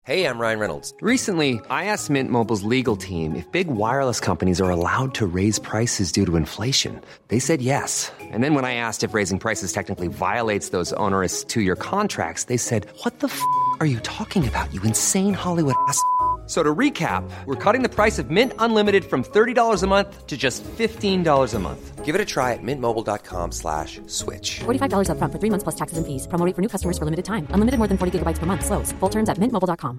Hey, I'm Ryan Reynolds. Recently, I asked Mint Mobile's legal team if big wireless companies are allowed to raise prices due to inflation. They said yes. And then when I asked if raising prices technically violates those onerous two-year contracts, they said, "What the f*** are you talking about, you insane Hollywood ass?" So to recap, we're cutting the price of Mint Unlimited from $30 a month to just $15 a month. Give it a try at mintmobile.com/switch. $45 up front for 3 months plus taxes and fees. Promo rate for new customers for limited time. Unlimited more than 40 gigabytes per month. Slows full terms at mintmobile.com.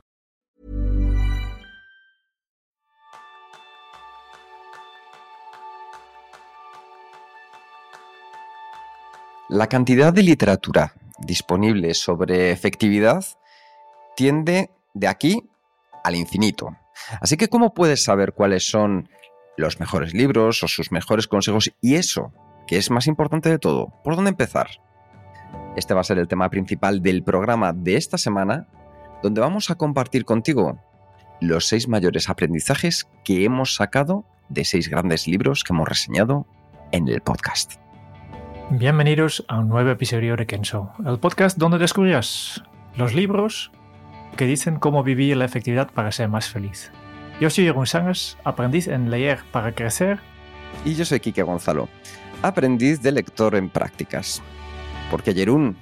La cantidad de literatura disponible sobre efectividad tiende de aquí al infinito. Así que, ¿cómo puedes saber cuáles son los mejores libros o sus mejores consejos? Y eso, que es más importante de todo, ¿por dónde empezar? Este va a ser el tema principal del programa de esta semana, donde vamos a compartir contigo los 6 mayores aprendizajes que hemos sacado de 6 grandes libros que hemos reseñado en el podcast. Bienvenidos a un nuevo episodio de Kenso, el podcast donde descubrirás los libros que dicen cómo vivir la efectividad para ser más feliz. Yo soy Jeroen Sangas, aprendiz en leer para crecer. Y yo soy Quique Gonzalo, aprendiz de lector en prácticas. Porque, Jeroen,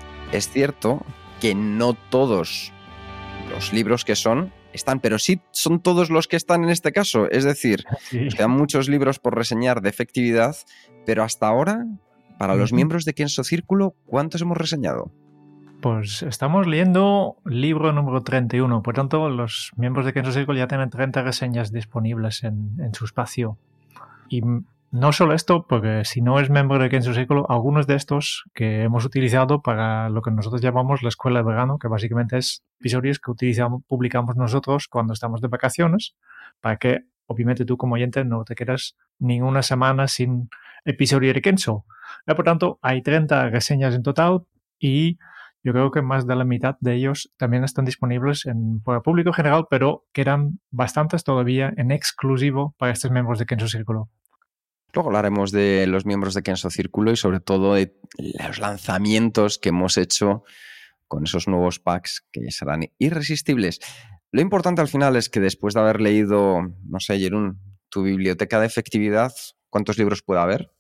es cierto que no todos los libros que están, pero sí son todos los que están en este caso. Es decir, Sí. quedan muchos libros por reseñar de efectividad, pero hasta ahora, para los miembros de Kenso Círculo, ¿cuántos hemos reseñado? Pues estamos leyendo libro número 31, por tanto los miembros de Kenso Circle ya tienen 30 reseñas disponibles en su espacio. Y no solo esto, porque si no es miembro de Kenso Circle, algunos de estos que hemos utilizado para lo que nosotros llamamos la escuela de verano, que básicamente es episodios que publicamos nosotros cuando estamos de vacaciones, para que obviamente tú como oyente no te quedas ninguna semana sin episodio de Kenso. Por tanto, hay 30 reseñas en total y yo creo que más de la mitad de ellos también están disponibles para el público general, pero quedan bastantes todavía en exclusivo para estos miembros de Kenso Círculo. Luego hablaremos de los miembros de Kenso Círculo y sobre todo de los lanzamientos que hemos hecho con esos nuevos packs que serán irresistibles. Lo importante al final es que después de haber leído, no sé, Jeroen, tu biblioteca de efectividad, ¿cuántos libros puede haber?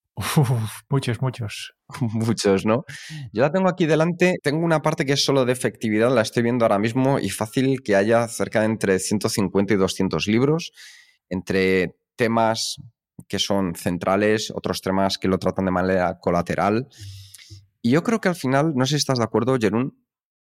Muchos. Muchos, ¿no? Yo la tengo aquí delante, tengo una parte que es solo de efectividad, la estoy viendo ahora mismo y fácil que haya cerca de entre 150 y 200 libros, entre temas que son centrales, otros temas que lo tratan de manera colateral. Y yo creo que al final, no sé si estás de acuerdo, Jeroen,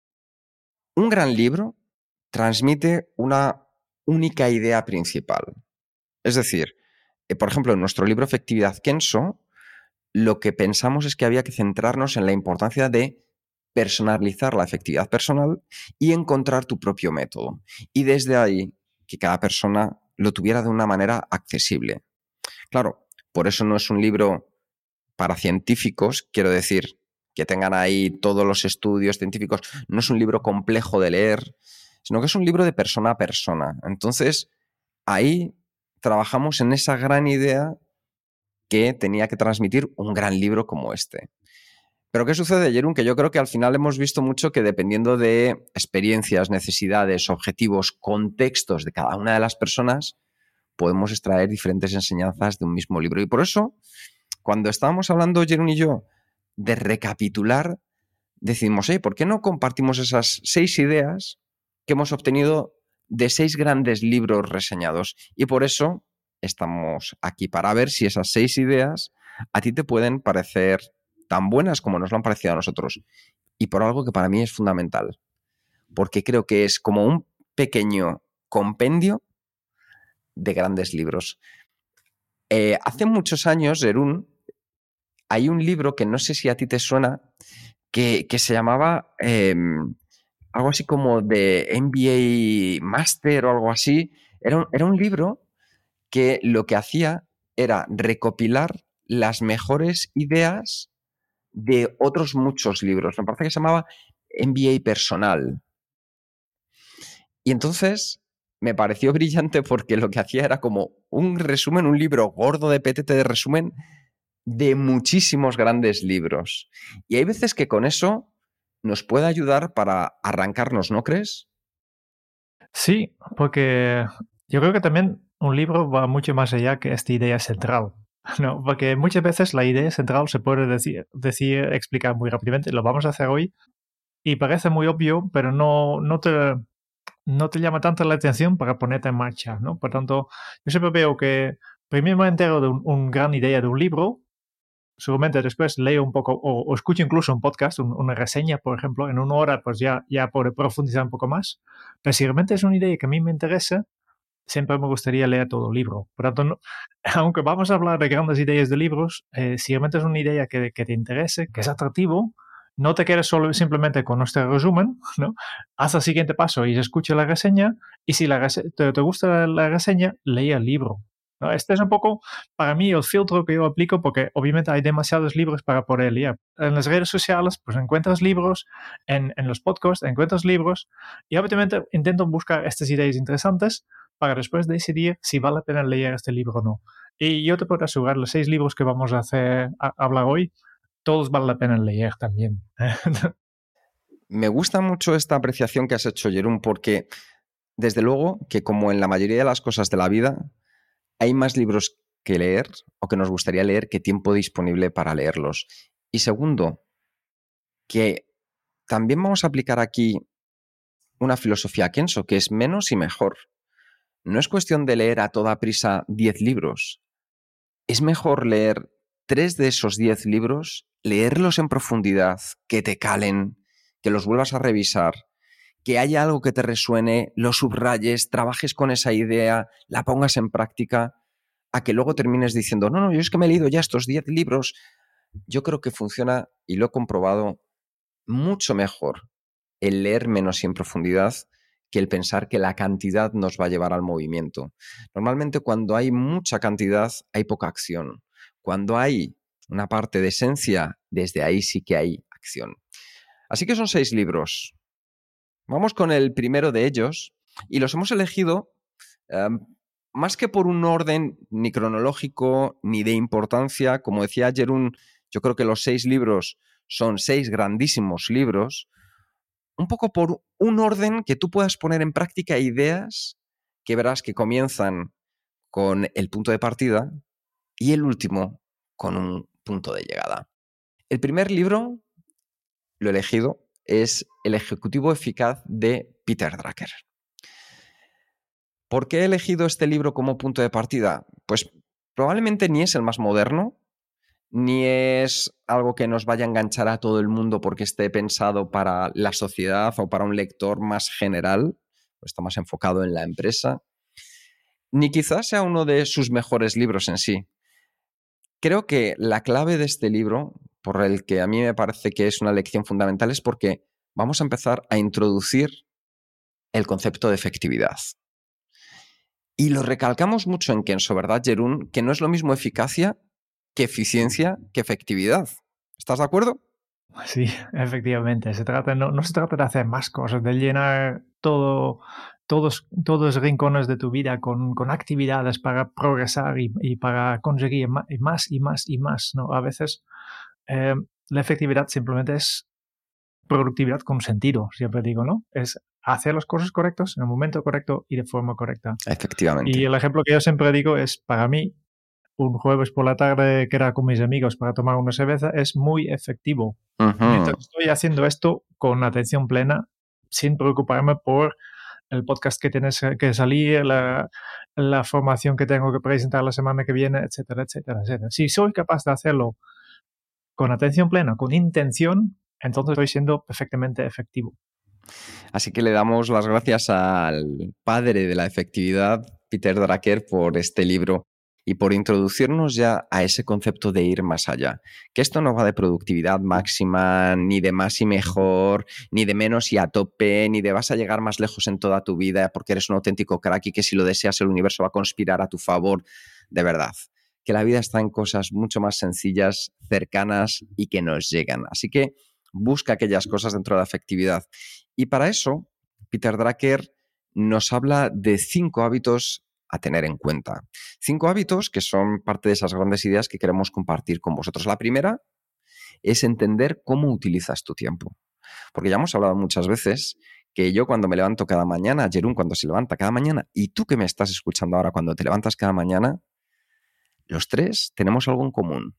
un gran libro transmite una única idea principal. Es decir, por ejemplo, en nuestro libro Efectividad Kenso, lo que pensamos es que había que centrarnos en la importancia de personalizar la efectividad personal y encontrar tu propio método. Y desde ahí, que cada persona lo tuviera de una manera accesible. Claro, por eso no es un libro para científicos, quiero decir, que tengan ahí todos los estudios científicos. No es un libro complejo de leer, sino que es un libro de persona a persona. Entonces, ahí trabajamos en esa gran idea que tenía que transmitir un gran libro como este. Pero ¿qué sucede, Jeroen? Que yo creo que al final hemos visto mucho que dependiendo de experiencias, necesidades, objetivos, contextos de cada una de las personas, podemos extraer diferentes enseñanzas de un mismo libro. Y por eso, cuando estábamos hablando, Jeroen y yo, de recapitular, decidimos, ¿por qué no compartimos esas 6 ideas que hemos obtenido de 6 grandes libros reseñados? Y por eso estamos aquí para ver si esas 6 ideas a ti te pueden parecer tan buenas como nos lo han parecido a nosotros. Y por algo que para mí es fundamental, porque creo que es como un pequeño compendio de grandes libros. Hace muchos años, Jeroen, hay un libro que no sé si a ti te suena, que se llamaba algo así como de MBA Master o algo así. Era un libro que lo que hacía era recopilar las mejores ideas de otros muchos libros. Me parece que se llamaba MBA Personal. Y entonces me pareció brillante porque lo que hacía era como un resumen, un libro gordo de petete de resumen de muchísimos grandes libros. Y hay veces que con eso nos puede ayudar para arrancarnos, ¿no crees? Sí, porque yo creo que también un libro va mucho más allá que esta idea central, ¿no? Porque muchas veces la idea central se puede explicar muy rápidamente. Lo vamos a hacer hoy y parece muy obvio, pero no te llama tanto la atención para ponerte en marcha, ¿no? Por tanto, yo siempre veo que primero me entero de una gran idea de un libro, seguramente después leo un poco o escucho incluso un podcast, una reseña, por ejemplo, en una hora pues ya puedo profundizar un poco más. Pero si realmente es una idea que a mí me interesa, siempre me gustaría leer todo el libro. Por tanto, aunque vamos a hablar de grandes ideas de libros, si realmente es una idea que te interese, que es atractivo, no te quedes solo simplemente con nuestro resumen, ¿no? Haz el siguiente paso y escucha la reseña, y si te gusta la reseña, lee el libro, ¿no? Este es un poco, para mí, el filtro que yo aplico, porque obviamente hay demasiados libros para poder leer. En las redes sociales, pues encuentras libros, en los podcasts encuentras libros, y obviamente intento buscar estas ideas interesantes para después decidir si vale la pena leer este libro o no. Y yo te puedo asegurar, los 6 libros que vamos a hablar hoy, todos vale la pena leer también. Me gusta mucho esta apreciación que has hecho, Jerún, porque desde luego que como en la mayoría de las cosas de la vida, hay más libros que leer o que nos gustaría leer que tiempo disponible para leerlos. Y segundo, que también vamos a aplicar aquí una filosofía Kenso, que es menos y mejor. No es cuestión de leer a toda prisa 10 libros. Es mejor leer 3 de esos 10 libros, leerlos en profundidad, que te calen, que los vuelvas a revisar, que haya algo que te resuene, lo subrayes, trabajes con esa idea, la pongas en práctica, a que luego termines diciendo, no, yo es que me he leído ya estos 10 libros. Yo creo que funciona, y lo he comprobado, mucho mejor el leer menos y en profundidad que el pensar que la cantidad nos va a llevar al movimiento. Normalmente cuando hay mucha cantidad hay poca acción. Cuando hay una parte de esencia, desde ahí sí que hay acción. Así que son 6 libros. Vamos con el primero de ellos y los hemos elegido más que por un orden ni cronológico ni de importancia. Como decía Jerún, yo creo que los 6 libros son 6 grandísimos libros, un poco por un orden que tú puedas poner en práctica ideas que verás que comienzan con el punto de partida y el último con un punto de llegada. El primer libro, lo elegido, es El Ejecutivo Eficaz de Peter Drucker. ¿Por qué he elegido este libro como punto de partida? Pues probablemente ni es el más moderno, ni es algo que nos vaya a enganchar a todo el mundo porque esté pensado para la sociedad o para un lector más general, está más enfocado en la empresa, ni quizás sea uno de sus mejores libros en sí. Creo que la clave de este libro, por el que a mí me parece que es una lección fundamental, es porque vamos a empezar a introducir el concepto de efectividad. Y lo recalcamos mucho en Kenso, ¿verdad, Jerún? Que no es lo mismo eficacia que eficiencia que efectividad. ¿Estás de acuerdo? Sí, efectivamente. No se trata de hacer más cosas, de llenar todos los rincones de tu vida con actividades para progresar y para conseguir más y más y más, ¿no? A veces la efectividad simplemente es productividad con sentido, siempre digo, ¿no? Es hacer las cosas correctas en el momento correcto y de forma correcta. Efectivamente. Y el ejemplo que yo siempre digo es, para mí, un jueves por la tarde quedar con mis amigos para tomar una cerveza es muy efectivo. Mientras estoy haciendo esto con atención plena, sin preocuparme por el podcast que tienes que salir, la formación que tengo que presentar la semana que viene, etcétera, etcétera, etcétera. Si soy capaz de hacerlo con atención plena, con intención, entonces estoy siendo perfectamente efectivo. Así que le damos las gracias al padre de la efectividad, Peter Drucker, por este libro y por introducirnos ya a ese concepto de ir más allá. Que esto no va de productividad máxima, ni de más y mejor, ni de menos y a tope, ni de vas a llegar más lejos en toda tu vida porque eres un auténtico crack y que si lo deseas el universo va a conspirar a tu favor. De verdad, que la vida está en cosas mucho más sencillas, cercanas y que nos llegan. Así que busca aquellas cosas dentro de la efectividad. Y para eso, Peter Drucker nos habla de 5 hábitos a tener en cuenta. 5 hábitos que son parte de esas grandes ideas que queremos compartir con vosotros. La primera es entender cómo utilizas tu tiempo. Porque ya hemos hablado muchas veces que yo cuando me levanto cada mañana, Jeroen cuando se levanta cada mañana, y tú que me estás escuchando ahora cuando te levantas cada mañana, los tres tenemos algo en común.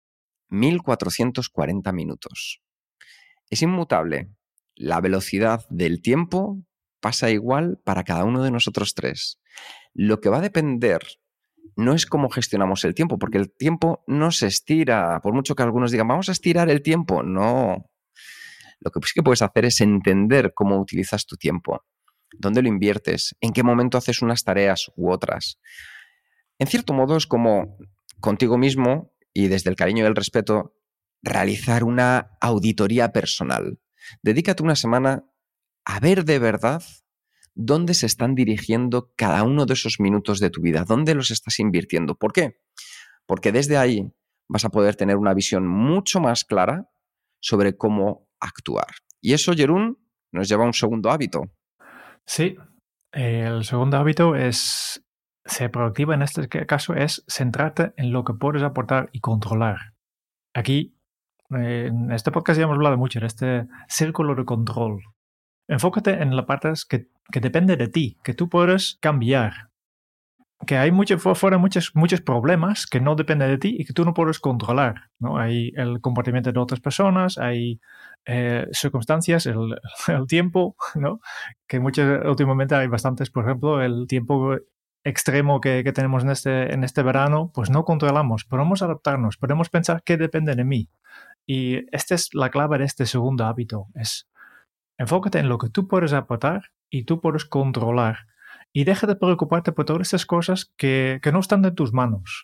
1440 minutos. Es inmutable. La velocidad del tiempo pasa igual para cada uno de nosotros tres. Lo que va a depender no es cómo gestionamos el tiempo, porque el tiempo no se estira, por mucho que algunos digan, vamos a estirar el tiempo. No. Lo que sí que puedes hacer es entender cómo utilizas tu tiempo, dónde lo inviertes, en qué momento haces unas tareas u otras. En cierto modo es como contigo mismo y desde el cariño y el respeto realizar una auditoría personal. Dedícate una semana a ver de verdad dónde se están dirigiendo cada uno de esos minutos de tu vida, dónde los estás invirtiendo. ¿Por qué? Porque desde ahí vas a poder tener una visión mucho más clara sobre cómo actuar. Y eso, Jeroen, nos lleva a un segundo hábito. Sí, el segundo hábito es ser productivo. En este caso es centrarte en lo que puedes aportar y controlar. Aquí, en este podcast ya hemos hablado mucho de este círculo de control. Enfócate en las partes que depende de ti, que tú puedes cambiar. Que hay fuera muchos problemas que no dependen de ti y que tú no puedes controlar, ¿no? Hay el comportamiento de otras personas, hay circunstancias, el tiempo, ¿no? Que últimamente hay bastantes, por ejemplo, el tiempo extremo que tenemos en este verano, pues no controlamos. Podemos adaptarnos, podemos pensar qué depende de mí. Y esta es la clave de este segundo hábito, es enfócate en lo que tú puedes aportar y tú puedes controlar. Y deja de preocuparte por todas estas cosas que no están en tus manos.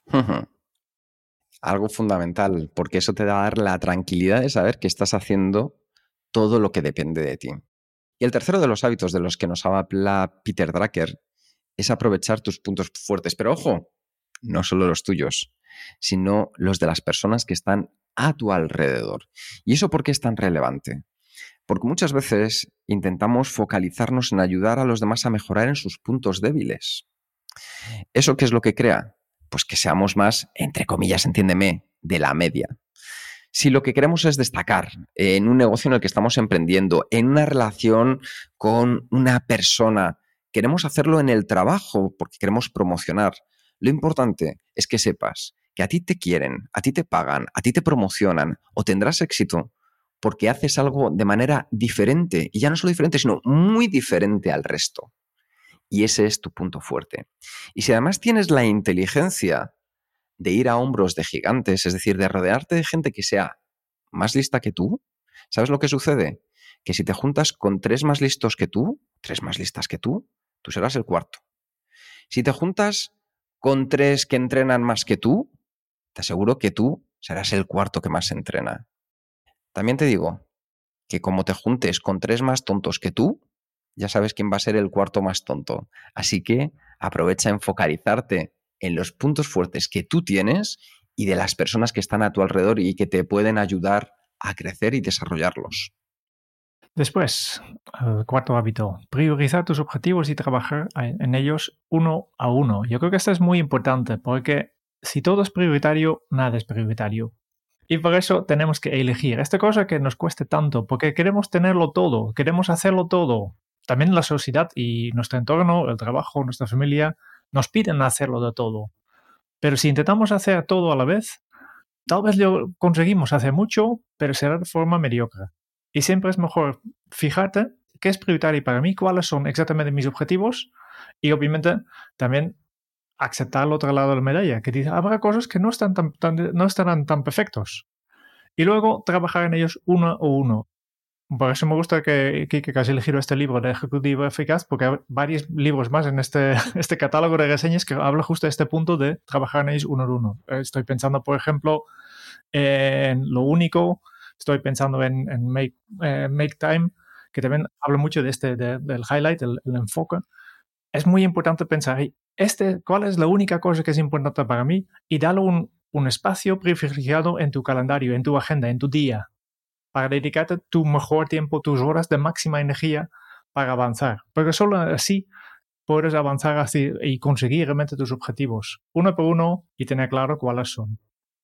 Algo fundamental, porque eso te va a dar la tranquilidad de saber que estás haciendo todo lo que depende de ti. Y el tercero de los hábitos de los que nos habla Peter Drucker es aprovechar tus puntos fuertes. Pero ojo, no solo los tuyos, sino los de las personas que están a tu alrededor. ¿Y eso por qué es tan relevante? Porque muchas veces intentamos focalizarnos en ayudar a los demás a mejorar en sus puntos débiles. ¿Eso qué es lo que crea? Pues que seamos más, entre comillas, entiéndeme, de la media. Si lo que queremos es destacar en un negocio en el que estamos emprendiendo, en una relación con una persona, queremos hacerlo en el trabajo porque queremos promocionar. Lo importante es que sepas que a ti te quieren, a ti te pagan, a ti te promocionan o tendrás éxito porque haces algo de manera diferente, y ya no solo diferente, sino muy diferente al resto. Y ese es tu punto fuerte. Y si además tienes la inteligencia de ir a hombros de gigantes, es decir, de rodearte de gente que sea más lista que tú, ¿sabes lo que sucede? Que si te juntas con tres más listos que tú, tres más listas que tú serás el cuarto. Si te juntas con tres que entrenan más que tú, te aseguro que tú serás el cuarto que más entrena. También te digo que como te juntes con tres más tontos que tú, ya sabes quién va a ser el cuarto más tonto. Así que aprovecha en focalizarte en los puntos fuertes que tú tienes y de las personas que están a tu alrededor y que te pueden ayudar a crecer y desarrollarlos. Después, el cuarto hábito, priorizar tus objetivos y trabajar en ellos uno a uno. Yo creo que esto es muy importante porque si todo es prioritario, nada es prioritario. Y por eso tenemos que elegir esta cosa que nos cueste tanto, porque queremos tenerlo todo, queremos hacerlo todo. También la sociedad y nuestro entorno, el trabajo, nuestra familia, nos piden hacerlo de todo. Pero si intentamos hacer todo a la vez, tal vez lo conseguimos hacer mucho, pero será de forma mediocre. Y siempre es mejor fijarte qué es prioritario para mí, cuáles son exactamente mis objetivos y obviamente también aceptar el otro lado de la medalla, que dice, habrá cosas que no estarán tan perfectos. Y luego trabajar en ellos uno a uno. Por eso me gusta que has elegido este libro de Ejecutivo Eficaz, porque hay varios libros más en este catálogo de reseñas que habla justo de este punto de trabajar en ellos uno a uno. Estoy pensando, por ejemplo, en Lo Único, estoy pensando en Make Time, que también habla mucho de del highlight, el enfoque. Es muy importante pensar, ¿cuál es la única cosa que es importante para mí? Y darle un espacio privilegiado en tu calendario, en tu agenda, en tu día, para dedicarte tu mejor tiempo, tus horas de máxima energía para avanzar. Porque solo así puedes avanzar así y conseguir realmente tus objetivos, uno por uno, y tener claro cuáles son.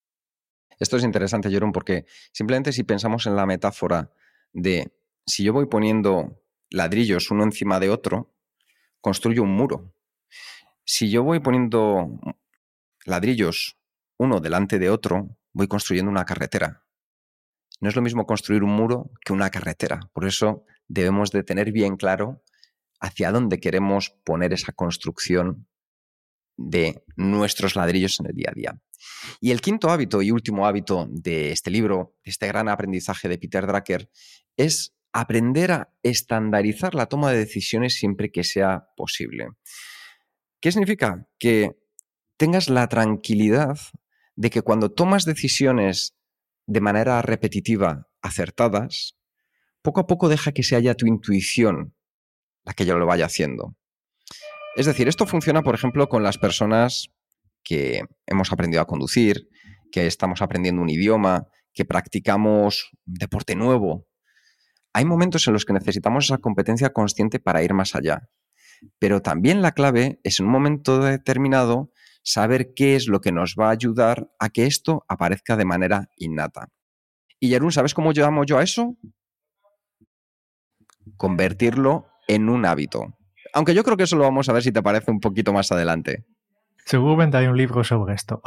Esto es interesante, Jeroen, porque simplemente si pensamos en la metáfora de si yo voy poniendo ladrillos uno encima de otro, construyo un muro. Si yo voy poniendo ladrillos uno delante de otro, voy construyendo una carretera. No es lo mismo construir un muro que una carretera. Por eso debemos de tener bien claro hacia dónde queremos poner esa construcción de nuestros ladrillos en el día a día. Y el quinto hábito y último hábito de este libro, este gran aprendizaje de Peter Drucker, es aprender a estandarizar la toma de decisiones siempre que sea posible. ¿Qué significa? Que tengas la tranquilidad de que cuando tomas decisiones de manera repetitiva, acertadas, poco a poco deja que sea ya tu intuición la que ya lo vaya haciendo. Es decir, esto funciona, por ejemplo, con las personas que hemos aprendido a conducir, que estamos aprendiendo un idioma, que practicamos un deporte nuevo. Hay momentos en los que necesitamos esa competencia consciente para ir más allá. Pero también la clave es en un momento determinado saber qué es lo que nos va a ayudar a que esto aparezca de manera innata. Y Jeroen, ¿sabes cómo llamo yo a eso? Convertirlo en un hábito. Aunque yo creo que eso lo vamos a ver si te parece un poquito más adelante. Seguramente hay un libro sobre esto.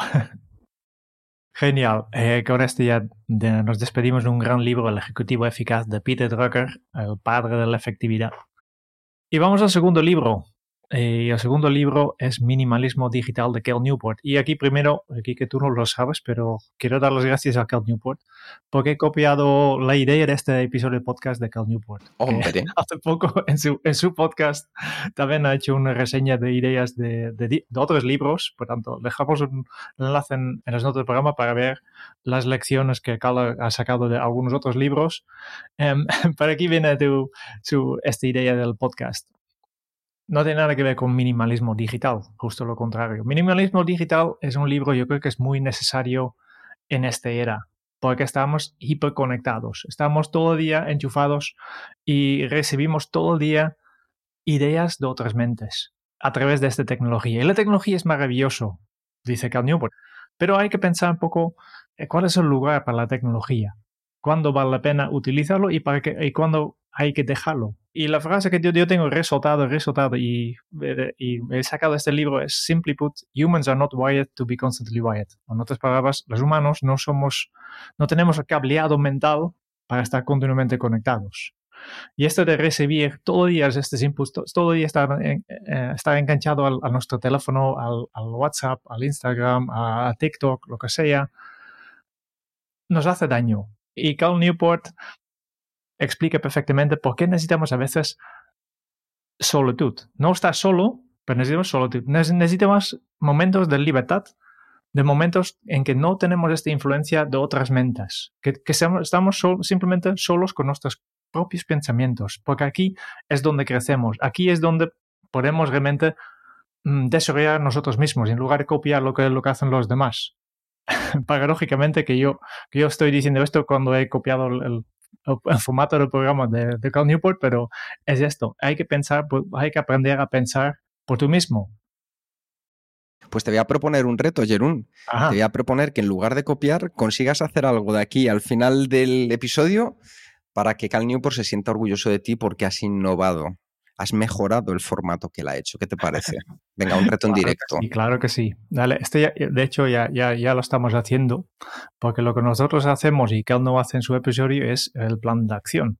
Genial. Con esto ya nos despedimos de un gran libro, El Ejecutivo Eficaz, de Peter Drucker, el padre de la efectividad. Y vamos al segundo libro. El segundo libro es Minimalismo Digital de Cal Newport. Y aquí primero, aquí que tú no lo sabes, pero quiero dar las gracias a Cal Newport porque he copiado la idea de este episodio de podcast de Cal Newport. Hombre. Hace poco en su podcast también ha hecho una reseña de ideas de otros libros. Por tanto, dejamos un enlace en las notas del programa para ver las lecciones que Cal ha sacado de algunos otros libros. Pero aquí viene esta idea del podcast. No tiene nada que ver con minimalismo digital, justo lo contrario. Minimalismo digital es un libro, yo creo que es muy necesario en esta era, porque estamos hiperconectados, estamos todo el día enchufados y recibimos todo el día ideas de otras mentes a través de esta tecnología. Y la tecnología es maravilloso, dice Cal Newport, pero hay que pensar un poco cuál es el lugar para la tecnología, cuándo vale la pena utilizarlo y cuándo hay que dejarlo. Y la frase que yo tengo resaltado y he sacado de este libro es, simply put, humans are not wired to be constantly wired. En otras palabras, los humanos no tenemos el cableado mental para estar continuamente conectados. Y esto de recibir todos los días estos inputs, todo el día estar enganchado a nuestro teléfono, al WhatsApp, al Instagram, a TikTok, lo que sea, nos hace daño. Y Cal Newport explica perfectamente por qué necesitamos a veces solitud. No estar solo, pero necesitamos solitud. Necesitamos momentos de libertad, de momentos en que no tenemos esta influencia de otras mentes, que estamos simplemente solos con nuestros propios pensamientos, porque aquí es donde crecemos, aquí es donde podemos realmente desarrollar nosotros mismos, en lugar de copiar lo que hacen los demás. Paradójicamente que yo estoy diciendo esto cuando he copiado el formato del programa de Cal Newport, pero es esto, hay que aprender a pensar por tú mismo. Pues te voy a proponer un reto, Jeroen. Ajá. Te voy a proponer que en lugar de copiar, consigas hacer algo de aquí al final del episodio para que Cal Newport se sienta orgulloso de ti porque has innovado, has mejorado el formato que él ha hecho. ¿Qué te parece? Venga, un reto en directo. Sí, claro que sí. Dale, de hecho ya lo estamos haciendo, porque lo que nosotros hacemos y Cal no hace en su episodio es el plan de acción.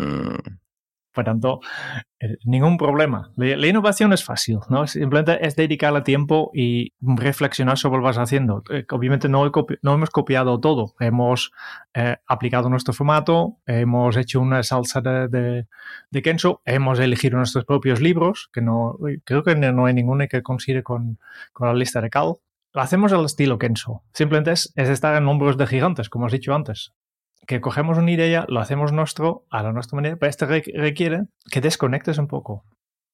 Por tanto, ningún problema. La innovación es fácil, ¿no? Simplemente es dedicarle tiempo y reflexionar sobre lo que vas haciendo. Obviamente no hemos copiado todo. Hemos aplicado nuestro formato, hemos hecho una salsa de Kenso, hemos elegido nuestros propios libros, que creo que no hay ninguno que coincide con la lista de Cal. Lo hacemos al estilo Kenso. Simplemente es estar en hombros de gigantes, como has dicho antes. Que cogemos una idea, lo hacemos a nuestra manera, pero esto requiere que desconectes un poco.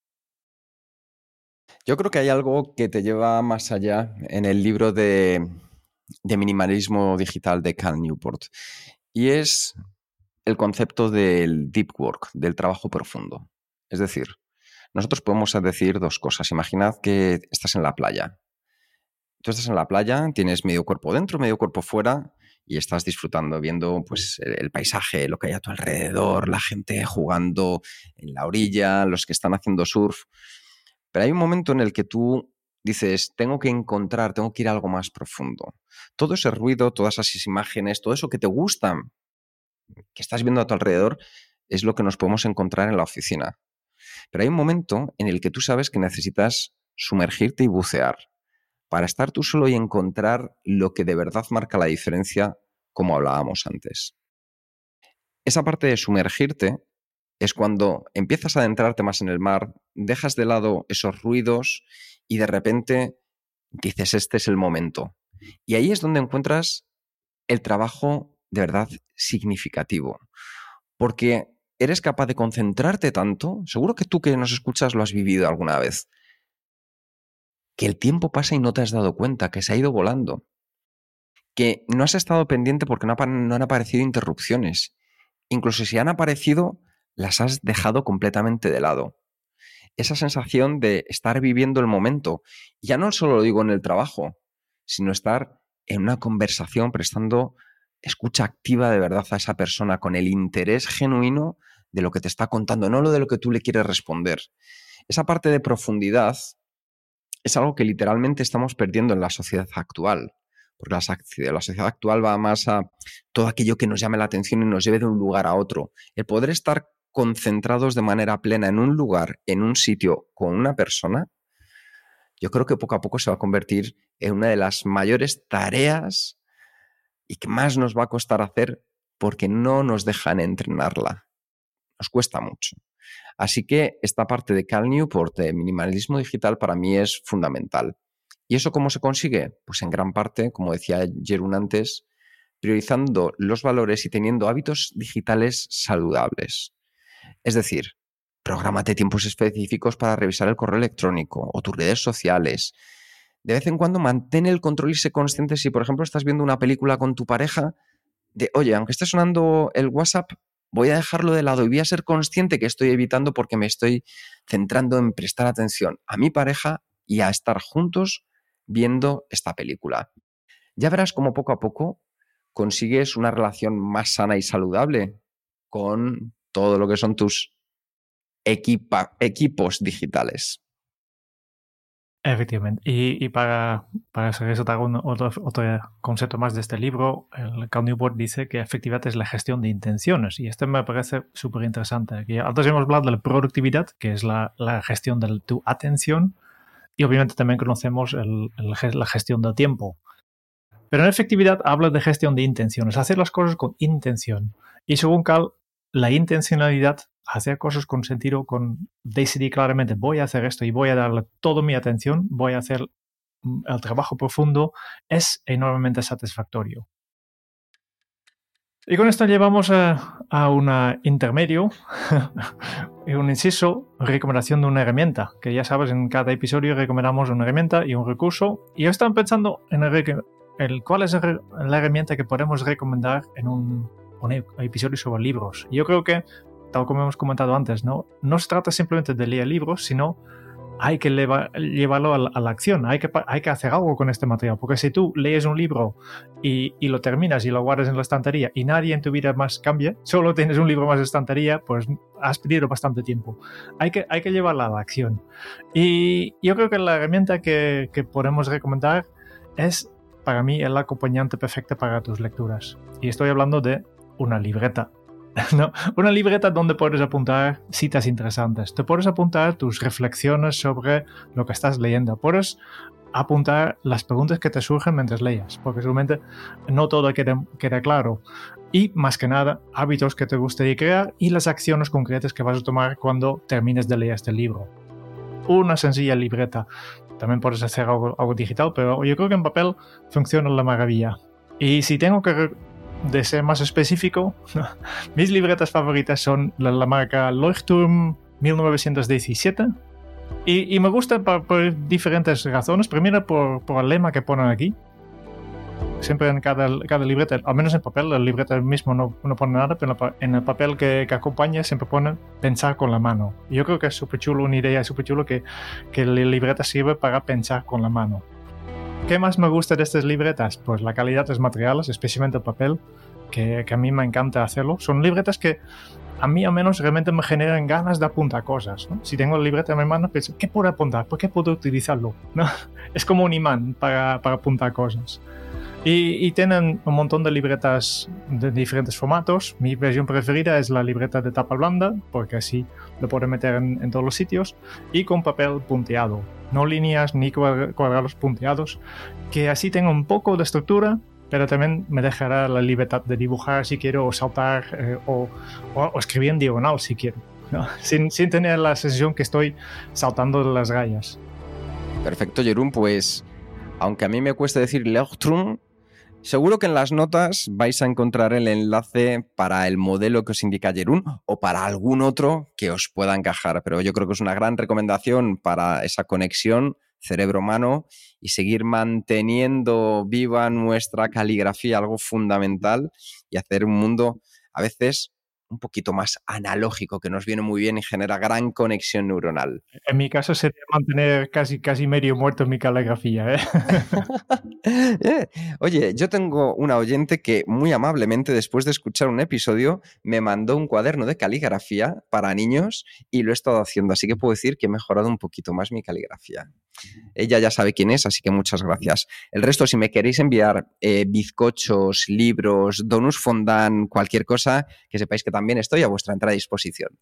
Yo creo que hay algo que te lleva más allá en el libro de minimalismo digital de Cal Newport, y es el concepto del deep work, del trabajo profundo. Es decir, nosotros podemos decir dos cosas. Imaginad que estás en la playa. Tú estás en la playa, tienes medio cuerpo dentro, medio cuerpo fuera, y estás disfrutando, viendo pues, el paisaje, lo que hay a tu alrededor, la gente jugando en la orilla, los que están haciendo surf. Pero hay un momento en el que tú dices, tengo que ir a algo más profundo. Todo ese ruido, todas esas imágenes, todo eso que te gusta, que estás viendo a tu alrededor, es lo que nos podemos encontrar en la oficina. Pero hay un momento en el que tú sabes que necesitas sumergirte y bucear para estar tú solo y encontrar lo que de verdad marca la diferencia, como hablábamos antes. Esa parte de sumergirte es cuando empiezas a adentrarte más en el mar, dejas de lado esos ruidos y de repente dices, este es el momento. Y ahí es donde encuentras el trabajo de verdad significativo. Porque eres capaz de concentrarte tanto, seguro que tú que nos escuchas lo has vivido alguna vez, que el tiempo pasa y no te has dado cuenta, que se ha ido volando, que no has estado pendiente porque no han aparecido interrupciones. Incluso si han aparecido, las has dejado completamente de lado. Esa sensación de estar viviendo el momento, ya no solo lo digo en el trabajo, sino estar en una conversación prestando escucha activa de verdad a esa persona con el interés genuino de lo que te está contando, no lo de lo que tú le quieres responder. Esa parte de profundidad es algo que literalmente estamos perdiendo en la sociedad actual, porque la sociedad actual va más a todo aquello que nos llame la atención y nos lleve de un lugar a otro. El poder estar concentrados de manera plena en un lugar, en un sitio, con una persona, yo creo que poco a poco se va a convertir en una de las mayores tareas y que más nos va a costar hacer porque no nos dejan entrenarla. Nos cuesta mucho. Así que esta parte de Cal Newport, de minimalismo digital, para mí es fundamental. ¿Y eso cómo se consigue? Pues en gran parte, como decía Jeroen antes, priorizando los valores y teniendo hábitos digitales saludables. Es decir, prográmate tiempos específicos para revisar el correo electrónico o tus redes sociales. De vez en cuando mantén el control y sé consciente si, por ejemplo, estás viendo una película con tu pareja, de, oye, aunque esté sonando el WhatsApp, voy a dejarlo de lado y voy a ser consciente que estoy evitando porque me estoy centrando en prestar atención a mi pareja y a estar juntos viendo esta película. Ya verás cómo poco a poco consigues una relación más sana y saludable con todo lo que son tus equipos digitales. Efectivamente. Y para resaltar otro concepto más de este libro, el Cal Newport dice que efectividad es la gestión de intenciones. Y esto me parece súper interesante. Antes hemos hablado de la productividad, que es la gestión de tu atención. Y obviamente también conocemos la gestión del tiempo. Pero en efectividad habla de gestión de intenciones. Hacer las cosas con intención. Y según Cal, la intencionalidad, hacer cosas con sentido, con decidir claramente voy a hacer esto y voy a darle toda mi atención, voy a hacer el trabajo profundo, es enormemente satisfactorio. Y con esto llevamos a un intermedio, un inciso, recomendación de una herramienta, que ya sabes, en cada episodio recomendamos una herramienta y un recurso. Y yo estaba pensando en cuál es la herramienta que podemos recomendar en un episodio sobre libros. Yo creo que, tal como hemos comentado antes, no se trata simplemente de leer libros, sino hay que llevarlo a la acción, hay que hacer algo con este material, porque si tú lees un libro y lo terminas y lo guardas en la estantería y nadie en tu vida más cambia, solo tienes un libro más de estantería, pues has perdido bastante tiempo. Hay que llevarla a la acción. Y yo creo que la herramienta que podemos recomendar es, para mí, el acompañante perfecto para tus lecturas. Y estoy hablando de una libreta. ¿No? Una libreta donde puedes apuntar citas interesantes, te puedes apuntar tus reflexiones sobre lo que estás leyendo, puedes apuntar las preguntas que te surgen mientras leas, porque seguramente no todo queda claro, y más que nada hábitos que te gustaría crear y las acciones concretas que vas a tomar cuando termines de leer este libro. Una sencilla libreta. También puedes hacer algo digital, pero yo creo que en papel funciona la maravilla. Y si tengo que de ser más específico, mis libretas favoritas son la marca Leuchtturm 1917 y me gusta por diferentes razones. Primero por el lema que ponen aquí. Siempre en cada libreta, al menos en papel, la libreta mismo no pone nada, pero en el papel que acompaña siempre pone pensar con la mano. Y yo creo que es súper chulo, una idea súper chulo que la libreta sirve para pensar con la mano. ¿Qué más me gusta de estas libretas? Pues la calidad de los materiales, especialmente el papel, que a mí me encanta hacerlo. Son libretas que a mí al menos realmente me generan ganas de apuntar cosas, ¿no? Si tengo la libreta en mi mano, pienso, ¿qué puedo apuntar? ¿Por qué puedo utilizarlo? ¿No? Es como un imán para apuntar cosas. Y tienen un montón de libretas de diferentes formatos. Mi versión preferida es la libreta de tapa blanda, porque así lo puedo meter en todos los sitios, y con papel punteado. No líneas ni cuadrados punteados, que así tengo un poco de estructura, pero también me dejará la libertad de dibujar si quiero, o saltar, o escribir en diagonal si quiero, ¿no? Sin tener la sensación que estoy saltando de las rayas. Perfecto, Jeroen, pues aunque a mí me cueste decir Leuchtturm, seguro que en las notas vais a encontrar el enlace para el modelo que os indica Jeroen o para algún otro que os pueda encajar, pero yo creo que es una gran recomendación para esa conexión cerebro-mano y seguir manteniendo viva nuestra caligrafía, algo fundamental, y hacer un mundo a veces un poquito más analógico, que nos viene muy bien y genera gran conexión neuronal. En mi caso sería mantener casi medio muerto mi caligrafía, ¿eh? Oye, yo tengo una oyente que muy amablemente, después de escuchar un episodio, me mandó un cuaderno de caligrafía para niños y lo he estado haciendo, así que puedo decir que he mejorado un poquito más mi caligrafía. Ella ya sabe quién es, así que muchas gracias. El resto, si me queréis enviar bizcochos, libros, donuts fondant, cualquier cosa, que sepáis que también estoy a vuestra entera disposición.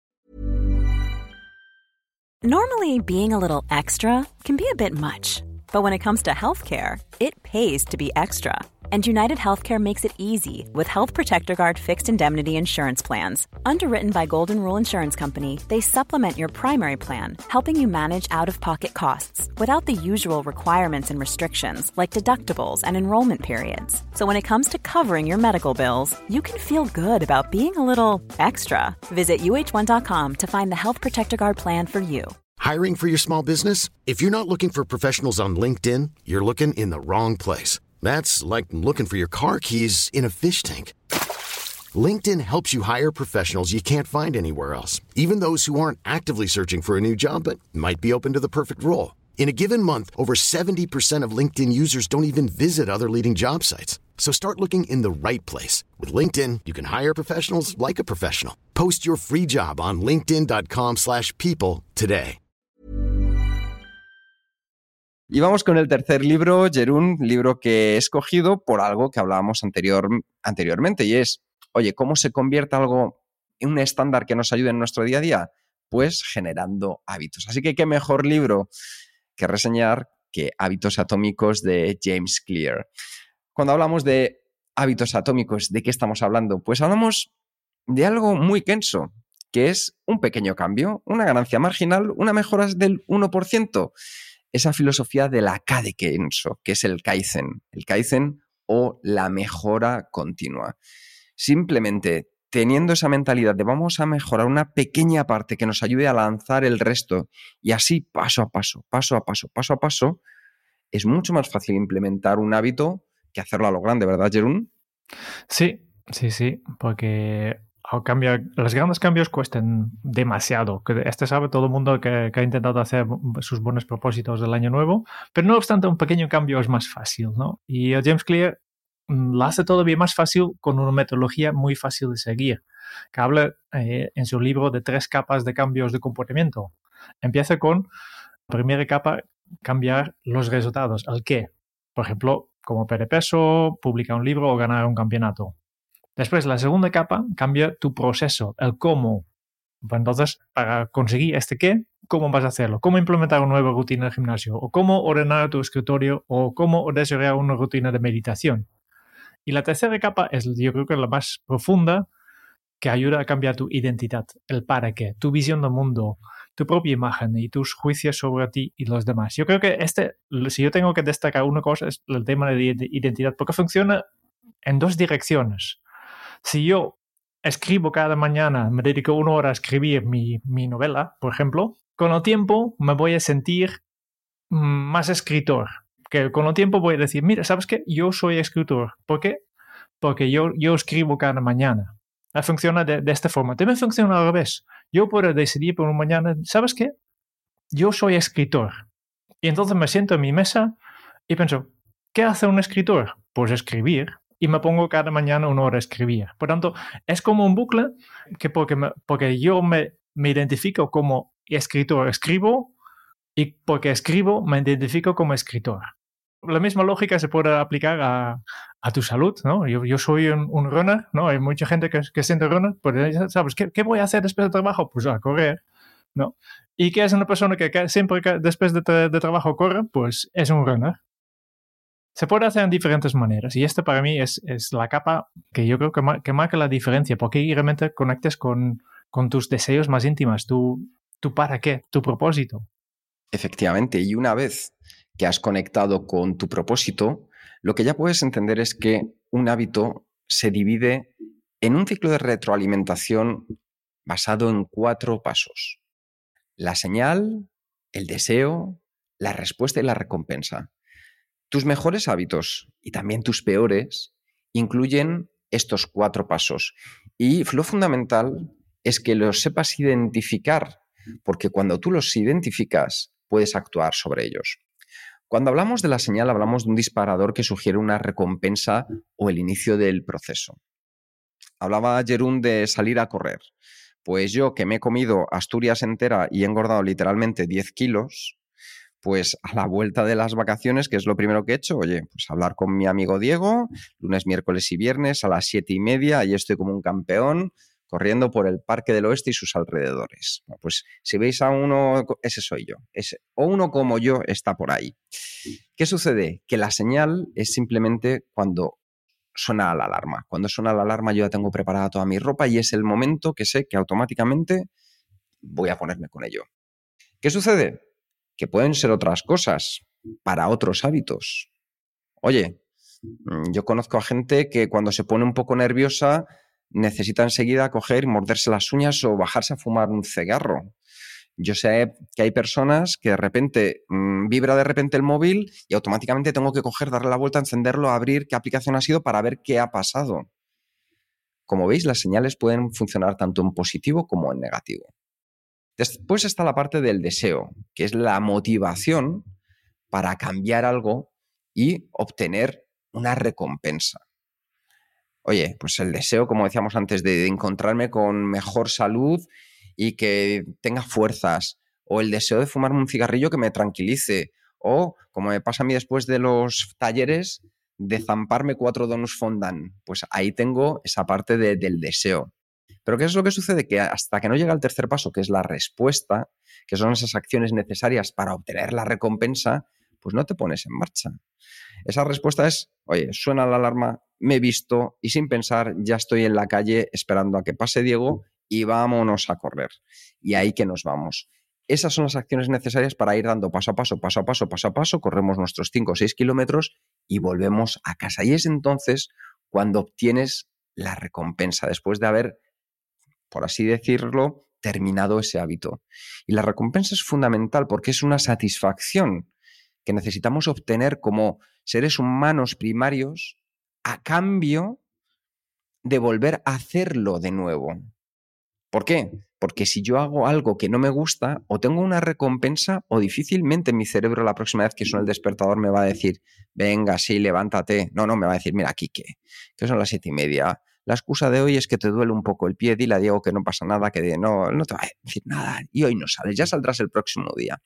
Normally, being a little extra can be a bit much, but when it comes to healthcare, it pays to be extra. And United Healthcare makes it easy with Health Protector Guard fixed indemnity insurance plans. Underwritten by Golden Rule Insurance Company, they supplement your primary plan, helping you manage out-of-pocket costs without the usual requirements and restrictions like deductibles and enrollment periods. So when it comes to covering your medical bills, you can feel good about being a little extra. Visit uh1.com to find the Health Protector Guard plan for you. Hiring for your small business? If you're not looking for professionals on LinkedIn, you're looking in the wrong place. That's like looking for your car keys in a fish tank. LinkedIn helps you hire professionals you can't find anywhere else, even those who aren't actively searching for a new job but might be open to the perfect role. In a given month, over 70% of LinkedIn users don't even visit other leading job sites. So start looking in the right place. With LinkedIn, you can hire professionals like a professional. Post your free job on linkedin.com/people today. Y vamos con el tercer libro, Jeroen, libro que he escogido por algo que hablábamos anteriormente, y es, oye, ¿cómo se convierte algo en un estándar que nos ayude en nuestro día a día? Pues generando hábitos. Así que qué mejor libro que reseñar que Hábitos Atómicos de James Clear. Cuando hablamos de hábitos atómicos, ¿de qué estamos hablando? Pues hablamos de algo muy kenso, que es un pequeño cambio, una ganancia marginal, una mejora del 1%. Esa filosofía de la K de Kenso, que es el Kaizen o la mejora continua. Simplemente teniendo esa mentalidad de vamos a mejorar una pequeña parte que nos ayude a lanzar el resto y así paso a paso, es mucho más fácil implementar un hábito que hacerlo a lo grande, ¿verdad, Jeroen? Sí, porque los grandes cambios cuestan demasiado. Este sabe todo el mundo que ha intentado hacer sus buenos propósitos del año nuevo, pero no obstante un pequeño cambio es más fácil, ¿no? Y James Clear lo hace todavía más fácil con una metodología muy fácil de seguir, que habla en su libro de 3 capas de cambios de comportamiento. Empieza con la primera capa, cambiar los resultados, el qué. Por ejemplo, como perder peso, publicar un libro o ganar un campeonato. Después, la segunda capa, cambia tu proceso, el cómo. Entonces, para conseguir este qué, ¿cómo vas a hacerlo? ¿Cómo implementar una nueva rutina de gimnasio? ¿O cómo ordenar tu escritorio? ¿O cómo desarrollar una rutina de meditación? Y la tercera capa es, yo creo que la más profunda, que ayuda a cambiar tu identidad, el para qué, tu visión del mundo, tu propia imagen y tus juicios sobre ti y los demás. Yo creo que si yo tengo que destacar una cosa, es el tema de identidad, porque funciona en 2 direcciones. Si yo escribo cada mañana, me dedico 1 hora a escribir mi novela, por ejemplo, con el tiempo me voy a sentir más escritor. Que con el tiempo voy a decir, mira, ¿sabes qué? Yo soy escritor. ¿Por qué? Porque yo escribo cada mañana. Funciona de esta forma. También funciona al revés. Yo puedo decidir por una mañana, ¿sabes qué? Yo soy escritor. Y entonces me siento en mi mesa Y pienso, ¿qué hace un escritor? Pues escribir. Y me pongo cada mañana 1 hora a escribir. Por tanto, es como un bucle que porque yo me identifico como escritor, escribo, y porque escribo me identifico como escritor. La misma lógica se puede aplicar a tu salud, ¿no? Yo soy un runner, ¿no? Hay mucha gente que siente runner, pues, ¿sabes? ¿Qué voy a hacer después del trabajo? Pues a correr, ¿no? ¿Y qué es una persona que siempre después de trabajo corre? Pues es un runner. Se puede hacer en diferentes maneras y esta para mí es la capa que yo creo que marca la diferencia, porque ahí realmente conectes con tus deseos más íntimos, tu para qué, tu propósito. Efectivamente, y una vez que has conectado con tu propósito, lo que ya puedes entender es que un hábito se divide en un ciclo de retroalimentación basado en 4 pasos: la señal, el deseo, la respuesta y la recompensa. Tus mejores hábitos y también tus peores incluyen estos 4 pasos. Y lo fundamental es que los sepas identificar, porque cuando tú los identificas, puedes actuar sobre ellos. Cuando hablamos de la señal, hablamos de un disparador que sugiere una recompensa o el inicio del proceso. Hablaba Jerún de salir a correr. Pues yo, que me he comido Asturias entera y he engordado literalmente 10 kilos, pues a la vuelta de las vacaciones, ¿qué es lo primero que he hecho? Oye, pues hablar con mi amigo Diego, lunes, miércoles y viernes a las 7:30, ahí estoy como un campeón, corriendo por el Parque del Oeste y sus alrededores. Bueno, pues si veis a uno, ese soy yo. O uno como yo está por ahí. ¿Qué sucede? Que la señal es simplemente cuando suena la alarma. Cuando suena la alarma yo ya tengo preparada toda mi ropa y es el momento que sé que automáticamente voy a ponerme con ello. ¿Qué sucede? Que pueden ser otras cosas para otros hábitos. Oye, yo conozco a gente que cuando se pone un poco nerviosa necesita enseguida coger y morderse las uñas o bajarse a fumar un cigarro. Yo sé que hay personas que de repente vibra de repente el móvil y automáticamente tengo que coger, darle la vuelta, encenderlo, abrir qué aplicación ha sido para ver qué ha pasado. Como veis, las señales pueden funcionar tanto en positivo como en negativo. Después está la parte del deseo, que es la motivación para cambiar algo y obtener una recompensa. Oye, pues el deseo, como decíamos antes, de encontrarme con mejor salud y que tenga fuerzas, o el deseo de fumarme un cigarrillo que me tranquilice, o, como me pasa a mí después de los talleres, de zamparme 4 donuts fondant. Pues ahí tengo esa parte del deseo. Pero ¿qué es lo que sucede? Que hasta que no llega el tercer paso, que es la respuesta, que son esas acciones necesarias para obtener la recompensa, pues no te pones en marcha. Esa respuesta es, oye, suena la alarma, me he visto y sin pensar ya estoy en la calle esperando a que pase Diego y vámonos a correr. Y ahí que nos vamos. Esas son las acciones necesarias para ir dando paso a paso, corremos nuestros 5 o 6 kilómetros y volvemos a casa. Y es entonces cuando obtienes la recompensa, después de haber, por así decirlo, terminado ese hábito. Y la recompensa es fundamental porque es una satisfacción que necesitamos obtener como seres humanos primarios a cambio de volver a hacerlo de nuevo. ¿Por qué? Porque si yo hago algo que no me gusta, o tengo una recompensa, o difícilmente mi cerebro la próxima vez que suene el despertador me va a decir, venga, sí, levántate. No, me va a decir, mira, Quique, que son las 7:30. La excusa de hoy es que te duele un poco el pie, dile a Diego que no pasa nada, que no te va a decir nada, y hoy no sales, ya saldrás el próximo día.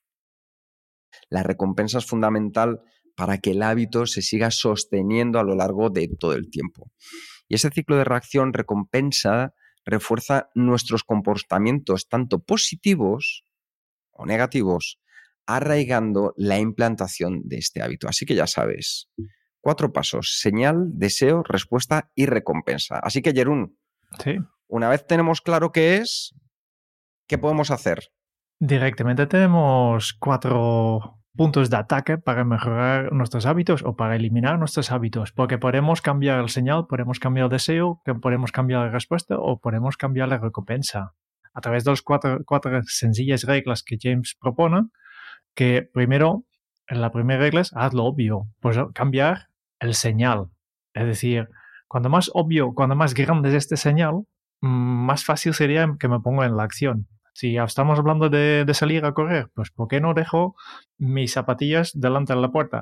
La recompensa es fundamental para que el hábito se siga sosteniendo a lo largo de todo el tiempo. Y ese ciclo de reacción recompensa refuerza nuestros comportamientos tanto positivos o negativos, arraigando la implantación de este hábito. Así que ya sabes, 4 pasos: señal, deseo, respuesta y recompensa. Así que, Jerún, sí. Una vez tenemos claro qué es, ¿qué podemos hacer? Directamente tenemos 4 puntos de ataque para mejorar nuestros hábitos o para eliminar nuestros hábitos, porque podemos cambiar el señal, podemos cambiar el deseo, podemos cambiar la respuesta o podemos cambiar la recompensa. A través de las 4 sencillas reglas que James propone, que primero, la primera regla es haz lo obvio, pues cambiar el señal. Es decir, cuando más obvio, cuando más grande es este señal, más fácil sería que me ponga en la acción. Si estamos hablando de salir a correr, pues ¿por qué no dejo mis zapatillas delante de la puerta?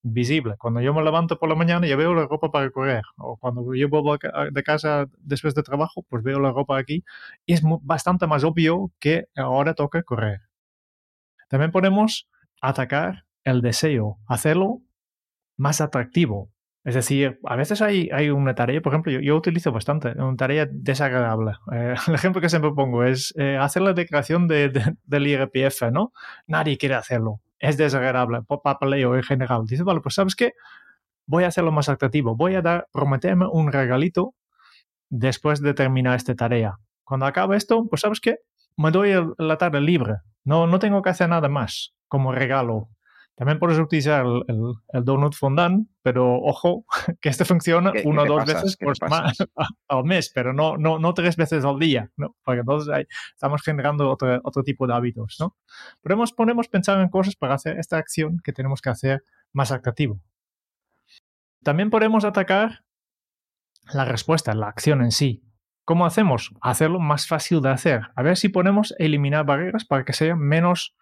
visible. Cuando yo me levanto por la mañana, yo veo la ropa para correr. O cuando yo vuelvo de casa después de trabajo, pues veo la ropa aquí. Y es bastante más obvio que ahora toca correr. También podemos atacar el deseo, hacerlo más atractivo. Es decir, a veces hay una tarea, por ejemplo, yo utilizo bastante, una tarea desagradable. El ejemplo que siempre pongo es hacer la declaración del IRPF, ¿no? Nadie quiere hacerlo. Es desagradable, papeleo en general. Dice, vale, pues ¿sabes qué? Voy a hacerlo más atractivo. Voy a prometerme un regalito después de terminar esta tarea. Cuando acabe esto, pues ¿sabes qué? Me doy la tarde libre. No tengo que hacer nada más como regalo. También puedes utilizar el donut fondant, pero ojo, que este funciona una o dos veces al mes, pero no 3 veces al día, ¿no? Porque entonces estamos generando otro tipo de hábitos, ¿no? Podemos pensar en cosas para hacer esta acción que tenemos que hacer más atractivo. También podemos atacar la respuesta, la acción en sí. ¿Cómo hacemos? Hacerlo más fácil de hacer. A ver si podemos eliminar barreras para que sea menos,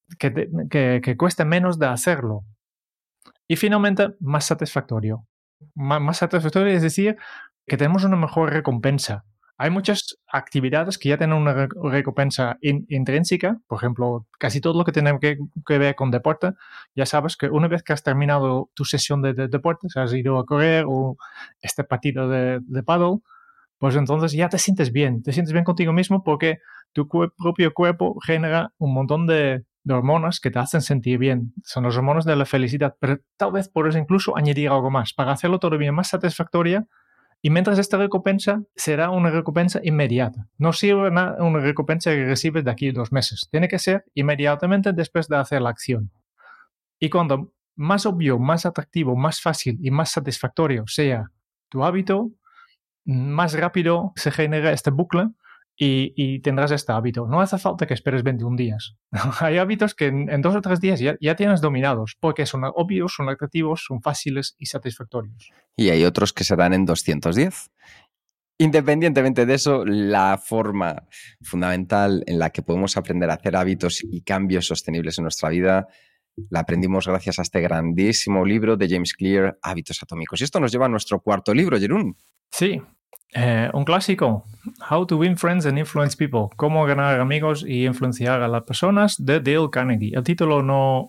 que cueste menos de hacerlo. Y finalmente, más satisfactorio. Más satisfactorio es decir, que tenemos una mejor recompensa. Hay muchas actividades que ya tienen una recompensa intrínseca. Por ejemplo, casi todo lo que tiene que ver con deporte. Ya sabes que una vez que has terminado tu sesión de deporte, si has ido a correr o este partido de paddle, pues entonces ya te sientes bien contigo mismo porque tu propio cuerpo genera un montón de hormonas que te hacen sentir bien. Son las hormonas de la felicidad, pero tal vez puedes incluso añadir algo más para hacerlo todavía más satisfactoria. Y mientras esta recompensa será una recompensa inmediata. No sirve una recompensa que recibes de aquí a 2 meses. Tiene que ser inmediatamente después de hacer la acción. Y cuando más obvio, más atractivo, más fácil y más satisfactorio sea tu hábito, más rápido se genera este bucle y tendrás este hábito. No hace falta que esperes 21 días. Hay hábitos que en 2 o 3 días ya tienes dominados porque son obvios, son atractivos, son fáciles y satisfactorios. Y hay otros que se dan en 210. Independientemente de eso, la forma fundamental en la que podemos aprender a hacer hábitos y cambios sostenibles en nuestra vida la aprendimos gracias a este grandísimo libro de James Clear, Hábitos Atómicos. Y esto nos lleva a nuestro cuarto libro, Jeroen. Sí, un clásico, How to Win Friends and Influence People, Cómo ganar amigos y influenciar a las personas, de Dale Carnegie. El título no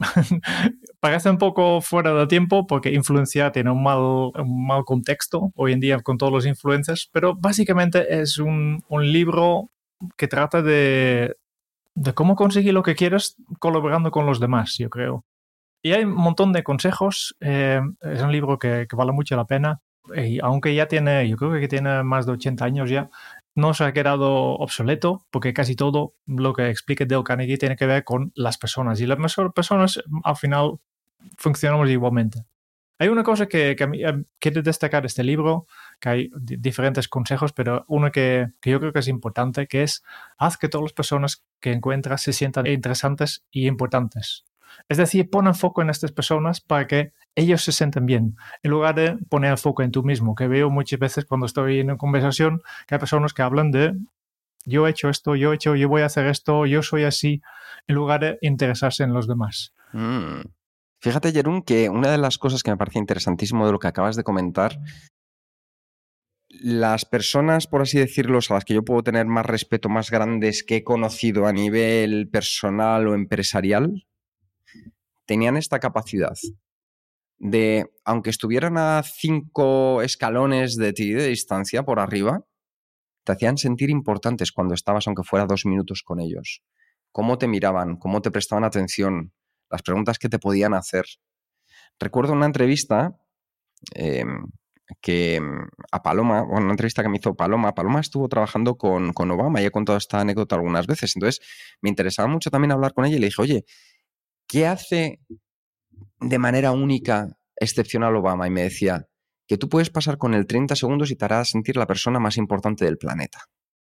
parece un poco fuera de tiempo porque influenciar tiene un mal contexto hoy en día con todos los influencers, pero básicamente es un libro que trata de cómo conseguir lo que quieres colaborando con los demás, yo creo. Y hay un montón de consejos, es un libro que vale mucho la pena. Y aunque ya yo creo que tiene más de 80 años ya, no se ha quedado obsoleto porque casi todo lo que explica Dale Carnegie tiene que ver con las personas y las mejores personas al final funcionamos igualmente. Hay una cosa que quiero destacar de este libro, que hay diferentes consejos, pero uno que yo creo que es importante, que es haz que todas las personas que encuentras se sientan interesantes y importantes. Es decir, pon el foco en estas personas para que ellos se sienten bien, en lugar de poner el foco en tú mismo, que veo muchas veces cuando estoy en una conversación que hay personas que hablan de yo he hecho esto, yo voy a hacer esto, yo soy así, en lugar de interesarse en los demás. Fíjate, Jeroen, que una de las cosas que me parece interesantísimo de lo que acabas de comentar, las personas, por así decirlo, a las que yo puedo tener más respeto, más grandes que he conocido a nivel personal o empresarial, tenían esta capacidad de, aunque estuvieran a 5 escalones de ti de distancia por arriba, te hacían sentir importantes cuando estabas, aunque fuera 2 minutos con ellos. Cómo te miraban, cómo te prestaban atención, las preguntas que te podían hacer. Recuerdo una entrevista a Paloma, una entrevista que me hizo Paloma. Paloma estuvo trabajando con Obama y he contado esta anécdota algunas veces. Entonces me interesaba mucho también hablar con ella y le dije, oye, ¿qué hace de manera única, excepcional Obama? Y me decía que tú puedes pasar con él 30 segundos y te hará sentir la persona más importante del planeta.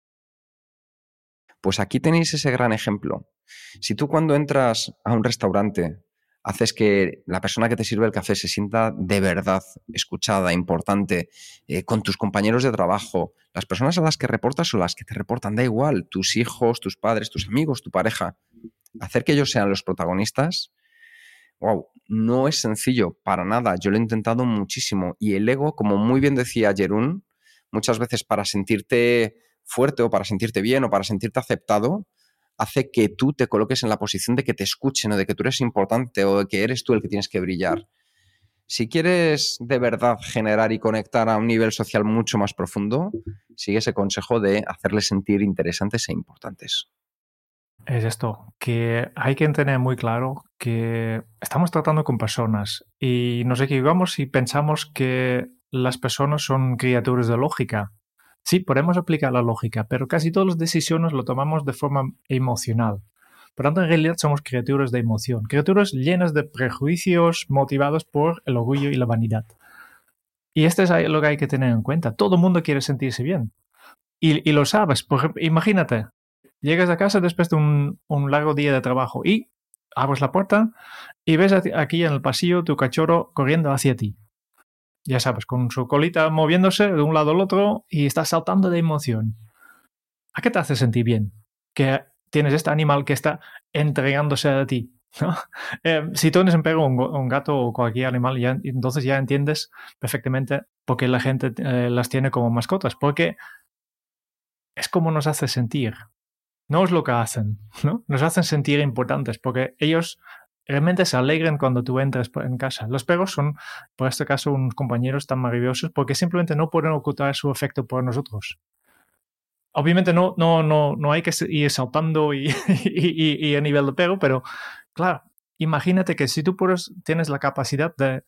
Pues aquí tenéis ese gran ejemplo. Si tú cuando entras a un restaurante haces que la persona que te sirve el café se sienta de verdad escuchada, importante, con tus compañeros de trabajo, las personas a las que reportas o las que te reportan, da igual, tus hijos, tus padres, tus amigos, tu pareja, hacer que ellos sean los protagonistas, wow, no es sencillo, para nada. Yo lo he intentado muchísimo. Y el ego, como muy bien decía Jeroen, muchas veces para sentirte fuerte o para sentirte bien o para sentirte aceptado, hace que tú te coloques en la posición de que te escuchen o de que tú eres importante o de que eres tú el que tienes que brillar. Si quieres de verdad generar y conectar a un nivel social mucho más profundo, sigue ese consejo de hacerles sentir interesantes e importantes. Es esto, que hay que tener muy claro que estamos tratando con personas y nos equivocamos si pensamos que las personas son criaturas de lógica. Sí, podemos aplicar la lógica, pero casi todas las decisiones lo tomamos de forma emocional. Por tanto, en realidad somos criaturas de emoción, criaturas llenas de prejuicios motivados por el orgullo y la vanidad. Y esto es lo que hay que tener en cuenta. Todo el mundo quiere sentirse bien. Y lo sabes. Por ejemplo, imagínate, llegas a casa después de un largo día de trabajo y abres la puerta y ves aquí en el pasillo tu cachorro corriendo hacia ti. Ya sabes, con su colita moviéndose de un lado al otro y está saltando de emoción. ¿A qué te hace sentir bien? Que tienes este animal que está entregándose a ti, ¿no? Si tú tienes en pego un gato o cualquier animal, entonces ya entiendes perfectamente por qué la gente las tiene como mascotas. Porque es como nos hace sentir. No es lo que hacen, ¿no? Nos hacen sentir importantes porque ellos realmente se alegran cuando tú entras en casa. Los perros son, por este caso, unos compañeros tan maravillosos porque simplemente no pueden ocultar su afecto por nosotros. Obviamente no hay que ir saltando y a nivel de perro, pero claro, imagínate que si tú tienes la capacidad de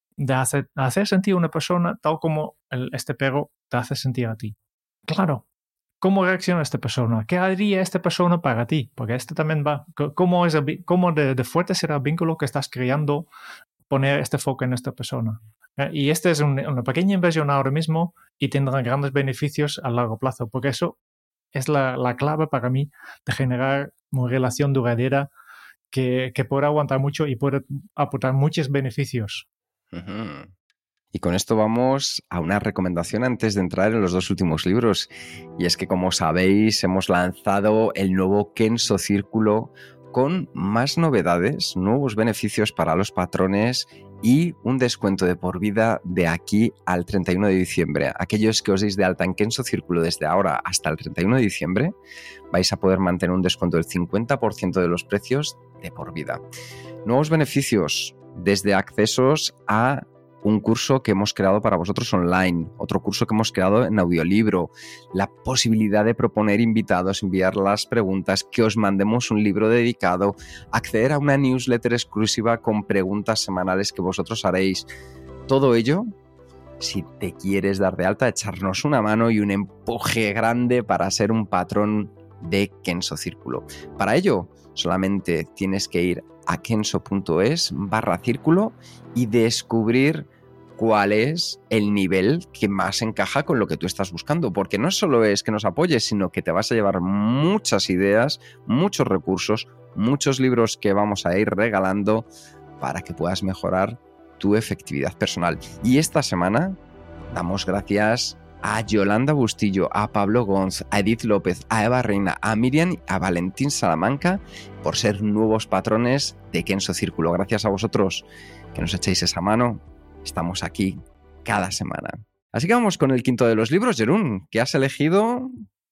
hacer sentir a una persona tal como este perro te hace sentir a ti. Claro, ¿cómo reacciona esta persona? ¿Qué haría esta persona para ti? Porque esto también va. ¿Cómo de fuerte será el vínculo que estás creando poner este foco en esta persona? Y esta es una pequeña inversión ahora mismo y tendrá grandes beneficios a largo plazo, porque eso es la clave para mí de generar una relación duradera que pueda aguantar mucho y puede aportar muchos beneficios. Uh-huh. Y con esto vamos a una recomendación antes de entrar en los dos últimos libros. Y es que, como sabéis, hemos lanzado el nuevo Kenso Círculo con más novedades, nuevos beneficios para los patrones y un descuento de por vida de aquí al 31 de diciembre. Aquellos que os deis de alta en Kenso Círculo desde ahora hasta el 31 de diciembre vais a poder mantener un descuento del 50% de los precios de por vida. Nuevos beneficios desde accesos a un curso que hemos creado para vosotros online, otro curso que hemos creado en audiolibro, la posibilidad de proponer invitados, enviar las preguntas, que os mandemos un libro dedicado, acceder a una newsletter exclusiva con preguntas semanales que vosotros haréis. Todo ello, si te quieres dar de alta, echarnos una mano y un empuje grande para ser un patrón de Kenso Círculo. Para ello, solamente tienes que ir a kenso.es/círculo y descubrir cuál es el nivel que más encaja con lo que tú estás buscando, porque no solo es que nos apoyes, sino que te vas a llevar muchas ideas, muchos recursos, muchos libros que vamos a ir regalando para que puedas mejorar tu efectividad personal. Y esta semana damos gracias a Yolanda Bustillo, a Pablo Gonz, a Edith López, a Eva Reina, a Miriam y a Valentín Salamanca por ser nuevos patrones de Kenso Círculo. Gracias a vosotros que nos echéis esa mano. Estamos aquí cada semana. Así que vamos con el quinto de los libros. Jeroen, ¿qué has elegido?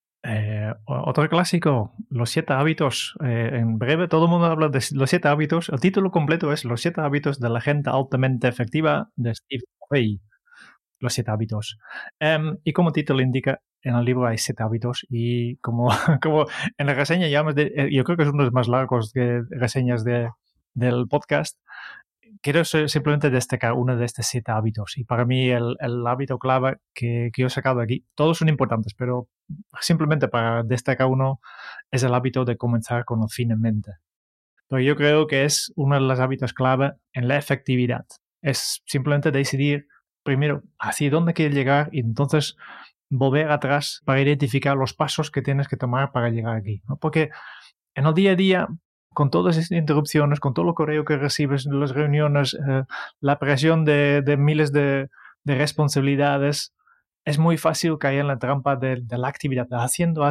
Otro clásico, Los 7 hábitos. En breve, todo el mundo habla de Los 7 hábitos. El título completo es Los 7 hábitos de la gente altamente efectiva de Steve Covey. Los 7 hábitos. Y como título indica, en el libro hay 7 hábitos y como en la reseña yo creo que es uno de los más largos de reseñas del podcast. Quiero simplemente destacar uno de estos 7 hábitos. Y para mí el hábito clave que yo he sacado aquí, todos son importantes, pero simplemente para destacar uno, es el hábito de comenzar con el fin en mente. Pero yo creo que es uno de los hábitos clave en la efectividad. Es simplemente decidir primero hacia dónde quieres llegar y entonces volver atrás para identificar los pasos que tienes que tomar para llegar aquí, ¿no? Porque en el día a día, con todas estas interrupciones, con todo el correo que recibes, las reuniones, la presión de miles de responsabilidades, es muy fácil caer en la trampa de la actividad, haciendo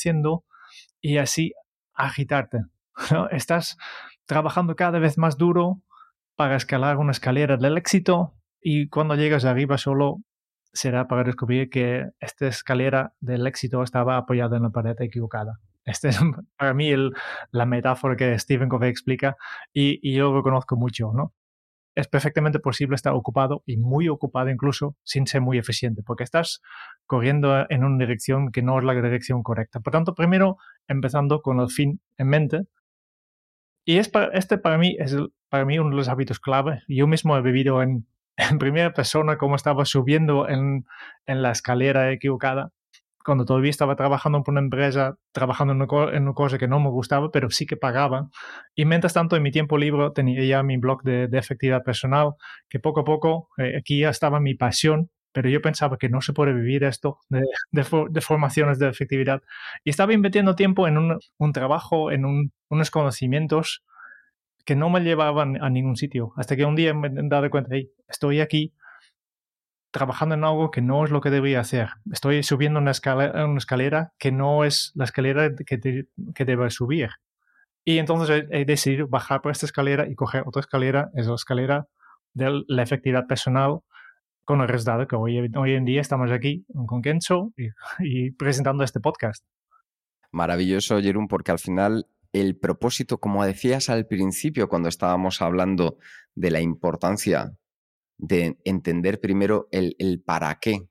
y así agitarte, ¿no? Estás trabajando cada vez más duro para escalar una escalera del éxito y cuando llegas arriba solo será para descubrir que esta escalera del éxito estaba apoyada en la pared equivocada. Este es para mí la metáfora que Stephen Covey explica y yo lo conozco mucho, ¿no? Es perfectamente posible estar ocupado y muy ocupado incluso sin ser muy eficiente, porque estás corriendo en una dirección que no es la dirección correcta. Por tanto, primero empezando con el fin en mente. Y para mí es para mí uno de los hábitos clave. Yo mismo he vivido en primera persona cómo estaba subiendo en la escalera equivocada cuando todavía estaba trabajando por una empresa, trabajando en una cosa que no me gustaba, pero sí que pagaba. Y mientras tanto, en mi tiempo libre tenía ya mi blog de efectividad personal, que poco a poco, aquí ya estaba mi pasión, pero yo pensaba que no se puede vivir esto de formaciones de efectividad. Y estaba invirtiendo tiempo en un trabajo, en unos conocimientos que no me llevaban a ningún sitio. Hasta que un día me he dado cuenta, hey, estoy aquí trabajando en algo que no es lo que debería hacer. Estoy subiendo una escalera que no es la escalera que debo subir. Y entonces he decidido bajar por esta escalera y coger otra escalera, es la escalera de la efectividad personal, con el resultado que hoy en día estamos aquí con Kenzo y presentando este podcast. Maravilloso, Jeroen, porque al final el propósito, como decías al principio cuando estábamos hablando de la importancia de entender primero el para qué,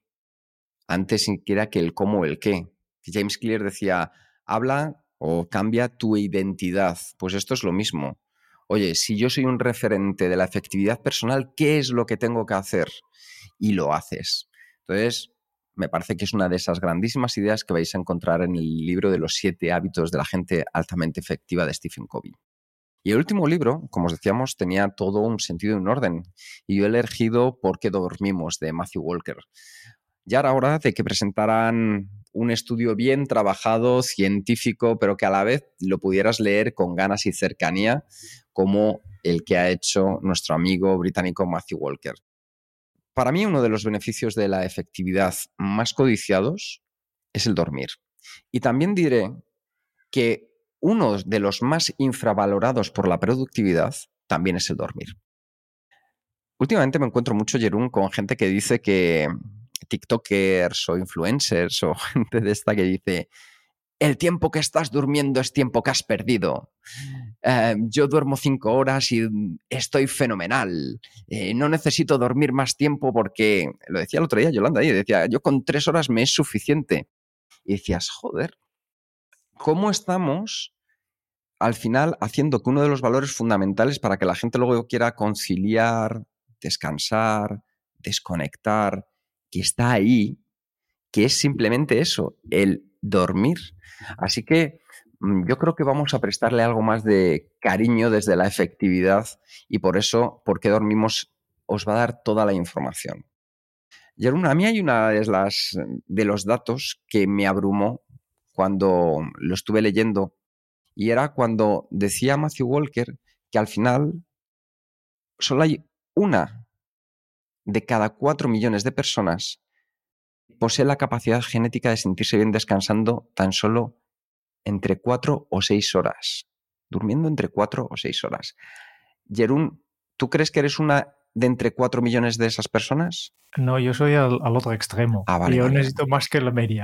antes siquiera que el cómo o el qué. James Clear decía, habla o cambia tu identidad. Pues esto es lo mismo. Oye, si yo soy un referente de la efectividad personal, ¿qué es lo que tengo que hacer? Y lo haces. Entonces, me parece que es una de esas grandísimas ideas que vais a encontrar en el libro de los 7 hábitos de la gente altamente efectiva de Stephen Covey. Y el último libro, como os decíamos, tenía todo un sentido y un orden. Y yo he elegido ¿Por qué dormimos?, de Matthew Walker. Ya era hora de que presentaran un estudio bien trabajado, científico, pero que a la vez lo pudieras leer con ganas y cercanía, como el que ha hecho nuestro amigo británico Matthew Walker. Para mí, uno de los beneficios de la efectividad más codiciados es el dormir. Y también diré que uno de los más infravalorados por la productividad también es el dormir. Últimamente me encuentro mucho, Jeroen, con gente que dice que tiktokers o influencers o gente de esta que dice el tiempo que estás durmiendo es tiempo que has perdido. Yo duermo 5 horas y estoy fenomenal. No necesito dormir más tiempo porque, lo decía el otro día Yolanda, y decía, yo con 3 horas me es suficiente. Y decías, joder, ¿cómo estamos al final haciendo que uno de los valores fundamentales para que la gente luego quiera conciliar, descansar, desconectar, que está ahí, que es simplemente eso, el dormir? Así que yo creo que vamos a prestarle algo más de cariño desde la efectividad y por eso, ¿por qué dormimos?, os va a dar toda la información. Y a mí hay una de los datos que me abrumó cuando lo estuve leyendo, y era cuando decía Matthew Walker que al final solo hay 1 de cada 4 millones de personas posee la capacidad genética de sentirse bien descansando tan solo entre 4 o 6 horas. Durmiendo entre 4 o 6 horas. Jeroen, ¿tú crees que eres una de entre 4 millones de esas personas? No, yo soy al otro extremo. Vale, yo vale. necesito más que la media.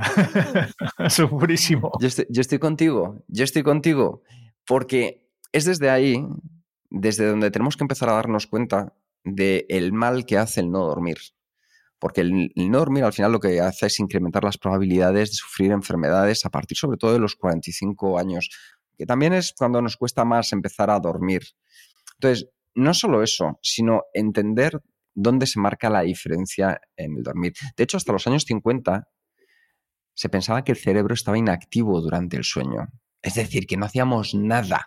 Segurísimo. Yo estoy contigo, porque es desde ahí, desde donde tenemos que empezar a darnos cuenta del mal que hace el no dormir. Porque el no dormir al final lo que hace es incrementar las probabilidades de sufrir enfermedades a partir sobre todo de los 45 años, que también es cuando nos cuesta más empezar a dormir. Entonces, no solo eso, sino entender dónde se marca la diferencia en el dormir. De hecho, hasta los años 50 se pensaba que el cerebro estaba inactivo durante el sueño. Es decir, que no hacíamos nada.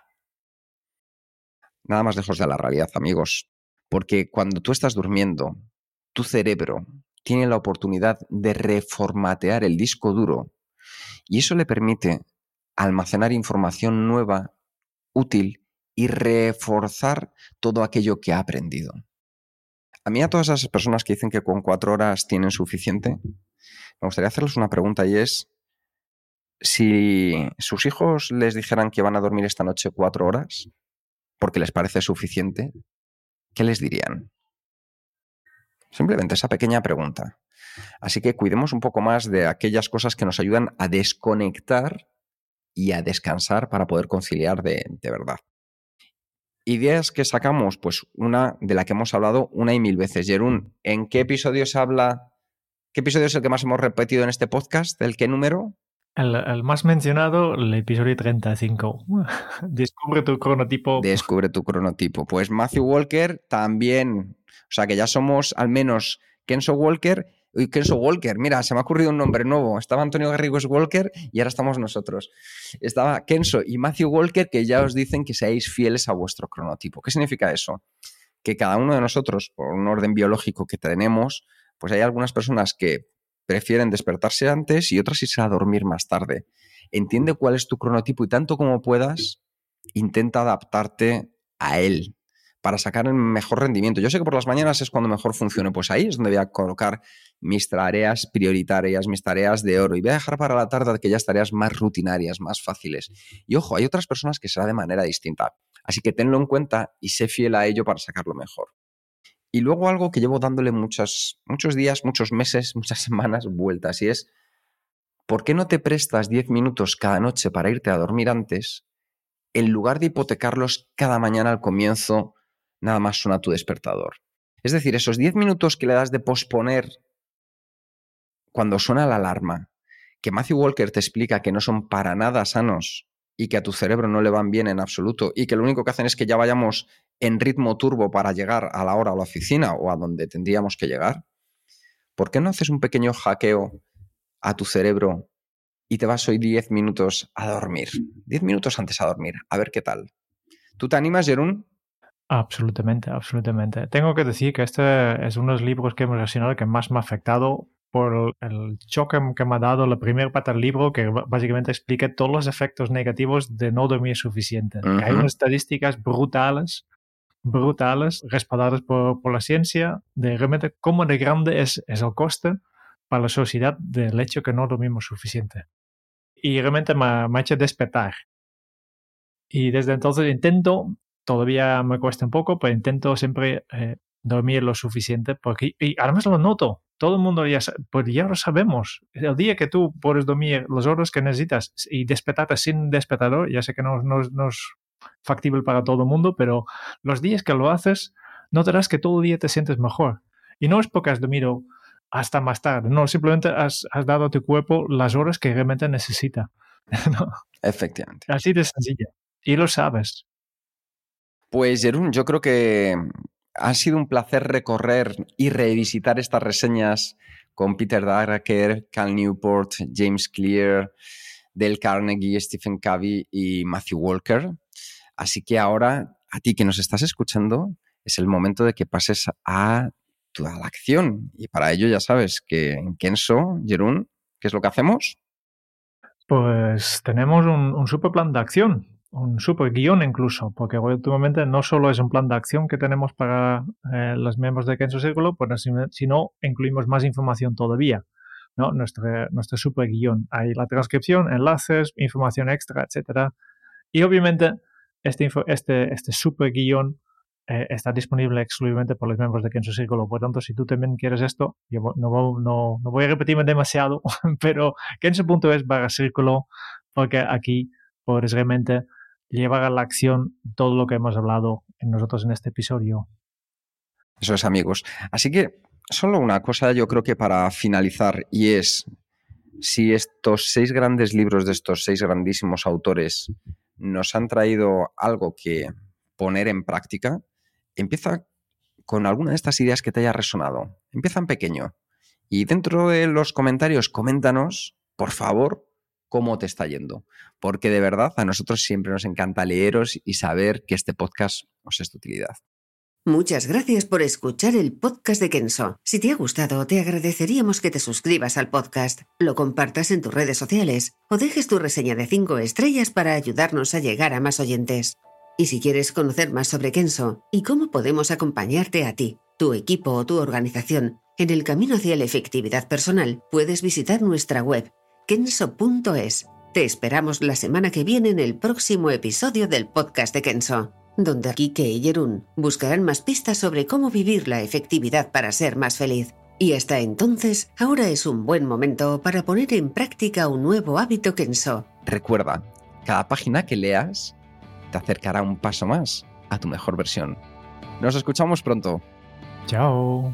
Nada más lejos de la realidad, amigos. Porque cuando tú estás durmiendo, tu cerebro tiene la oportunidad de reformatear el disco duro y eso le permite almacenar información nueva, útil y reforzar todo aquello que ha aprendido. A mí, a todas esas personas que dicen que con 4 horas tienen suficiente, me gustaría hacerles una pregunta y es, si sus hijos les dijeran que van a dormir esta noche 4 horas, porque les parece suficiente, ¿qué les dirían? Simplemente esa pequeña pregunta. Así que cuidemos un poco más de aquellas cosas que nos ayudan a desconectar y a descansar para poder conciliar de verdad. Ideas que sacamos, pues una de la que hemos hablado una y mil veces. Jerún, ¿en qué episodio se habla? ¿Qué episodio es el que más hemos repetido en este podcast? ¿El qué número? El más mencionado, el episodio 35. Descubre tu cronotipo. Descubre tu cronotipo. Pues Matthew Walker también. O sea que ya somos al menos Kenzo Walker. Uy, Kenzo Walker, mira, se me ha ocurrido un nombre nuevo. Estaba Antonio Garrigos Walker y ahora estamos nosotros. Estaba Kenzo y Matthew Walker, que ya os dicen que seáis fieles a vuestro cronotipo. ¿Qué significa eso? Que cada uno de nosotros, por un orden biológico que tenemos, pues hay algunas personas que prefieren despertarse antes y otras irse a dormir más tarde. Entiende cuál es tu cronotipo y tanto como puedas, intenta adaptarte a él para sacar el mejor rendimiento. Yo sé que por las mañanas es cuando mejor funciona, pues ahí es donde voy a colocar mis tareas prioritarias, mis tareas de oro, y voy a dejar para la tarde aquellas tareas más rutinarias, más fáciles. Y ojo, hay otras personas que será de manera distinta, así que tenlo en cuenta y sé fiel a ello para sacarlo mejor. Y luego algo que llevo dándole muchos días, muchos meses, muchas semanas vueltas, y es, ¿por qué no te prestas 10 minutos cada noche para irte a dormir antes, en lugar de hipotecarlos cada mañana al comienzo, nada más suena tu despertador? Es decir, esos 10 minutos que le das de posponer cuando suena la alarma, que Matthew Walker te explica que no son para nada sanos y que a tu cerebro no le van bien en absoluto y que lo único que hacen es que ya vayamos en ritmo turbo para llegar a la hora a la oficina o a donde tendríamos que llegar. ¿Por qué no haces un pequeño hackeo a tu cerebro y te vas hoy 10 minutos a dormir? 10 minutos antes a dormir, a ver qué tal. ¿Tú te animas, Jerún? Absolutamente, absolutamente. Tengo que decir que este es uno de los libros que hemos relacionado que más me ha afectado por el choque que me ha dado la primera parte del libro, que básicamente explica todos los efectos negativos de no dormir suficiente. Uh-huh. Hay unas estadísticas brutales, respaldadas por la ciencia, de realmente cómo de grande es el coste para la sociedad del hecho que no dormimos suficiente. Y realmente me ha hecho despertar. Y desde entonces todavía me cuesta un poco, pero intento siempre dormir lo suficiente, porque, y además lo noto, todo el mundo pues ya lo sabemos. El día que tú puedes dormir las horas que necesitas y despertarte sin despertador, ya sé que no es factible para todo el mundo, pero los días que lo haces, notarás que todo el día te sientes mejor. Y no es porque has dormido hasta más tarde, no, simplemente has dado a tu cuerpo las horas que realmente necesita. ¿No? Efectivamente. Así de sencillo. Y lo sabes. Pues, Jerún, yo creo que ha sido un placer recorrer y revisitar estas reseñas con Peter Drucker, Cal Newport, James Clear, Dale Carnegie, Stephen Covey y Matthew Walker. Así que ahora, a ti que nos estás escuchando, es el momento de que pases a la acción. Y para ello ya sabes que en Kenzo, Jerún, ¿qué es lo que hacemos? Pues tenemos un super plan de acción. Un super guión incluso, porque últimamente no solo es un plan de acción que tenemos para los miembros de Kenzo Círculo, pues, sino incluimos más información todavía, ¿no? Nuestro super guión. Hay la transcripción, enlaces, información extra, etcétera. Y obviamente este super guión está disponible exclusivamente por los miembros de Kenzo Círculo. Por tanto, si tú también quieres esto, yo no voy a repetirme demasiado, pero kenzo.es/círculo, porque aquí puedes realmente llevar a la acción todo lo que hemos hablado nosotros en este episodio. Eso es, amigos. Así que solo una cosa yo creo que para finalizar, y es, si estos 6 grandes libros de estos 6 grandísimos autores nos han traído algo que poner en práctica, empieza con alguna de estas ideas que te haya resonado. Empieza en pequeño. Y dentro de los comentarios, coméntanos, por favor, cómo te está yendo. Porque de verdad a nosotros siempre nos encanta leeros y saber que este podcast os es de utilidad. Muchas gracias por escuchar el podcast de Kenzo. Si te ha gustado, te agradeceríamos que te suscribas al podcast, lo compartas en tus redes sociales o dejes tu reseña de 5 estrellas para ayudarnos a llegar a más oyentes. Y si quieres conocer más sobre Kenzo y cómo podemos acompañarte a ti, tu equipo o tu organización en el camino hacia la efectividad personal, puedes visitar nuestra web kenzo.es. Te esperamos la semana que viene en el próximo episodio del podcast de Kenzo. donde Kike y Jerún buscarán más pistas sobre cómo vivir la efectividad para ser más feliz. Y hasta entonces, ahora es un buen momento para poner en práctica un nuevo hábito Kenso. Recuerda, cada página que leas te acercará un paso más a tu mejor versión. Nos escuchamos pronto. Chao.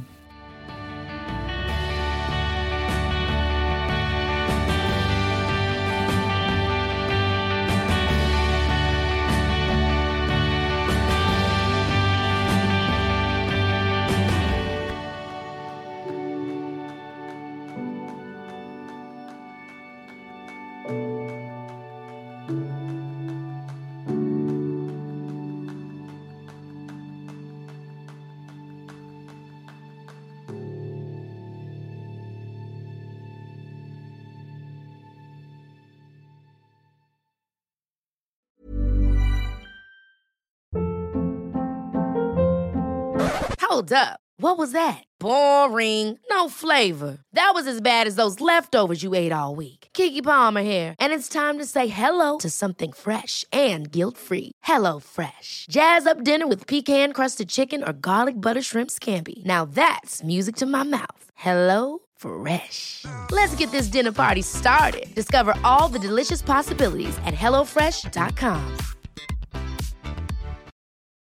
Hold up. What was that? Boring. No flavor. That was as bad as those leftovers you ate all week. Keke Palmer here, and it's time to say hello to something fresh and guilt-free. Hello Fresh. Jazz up dinner with pecan-crusted chicken or garlic butter shrimp scampi. Now that's music to my mouth. Hello Fresh. Let's get this dinner party started. Discover all the delicious possibilities at HelloFresh.com.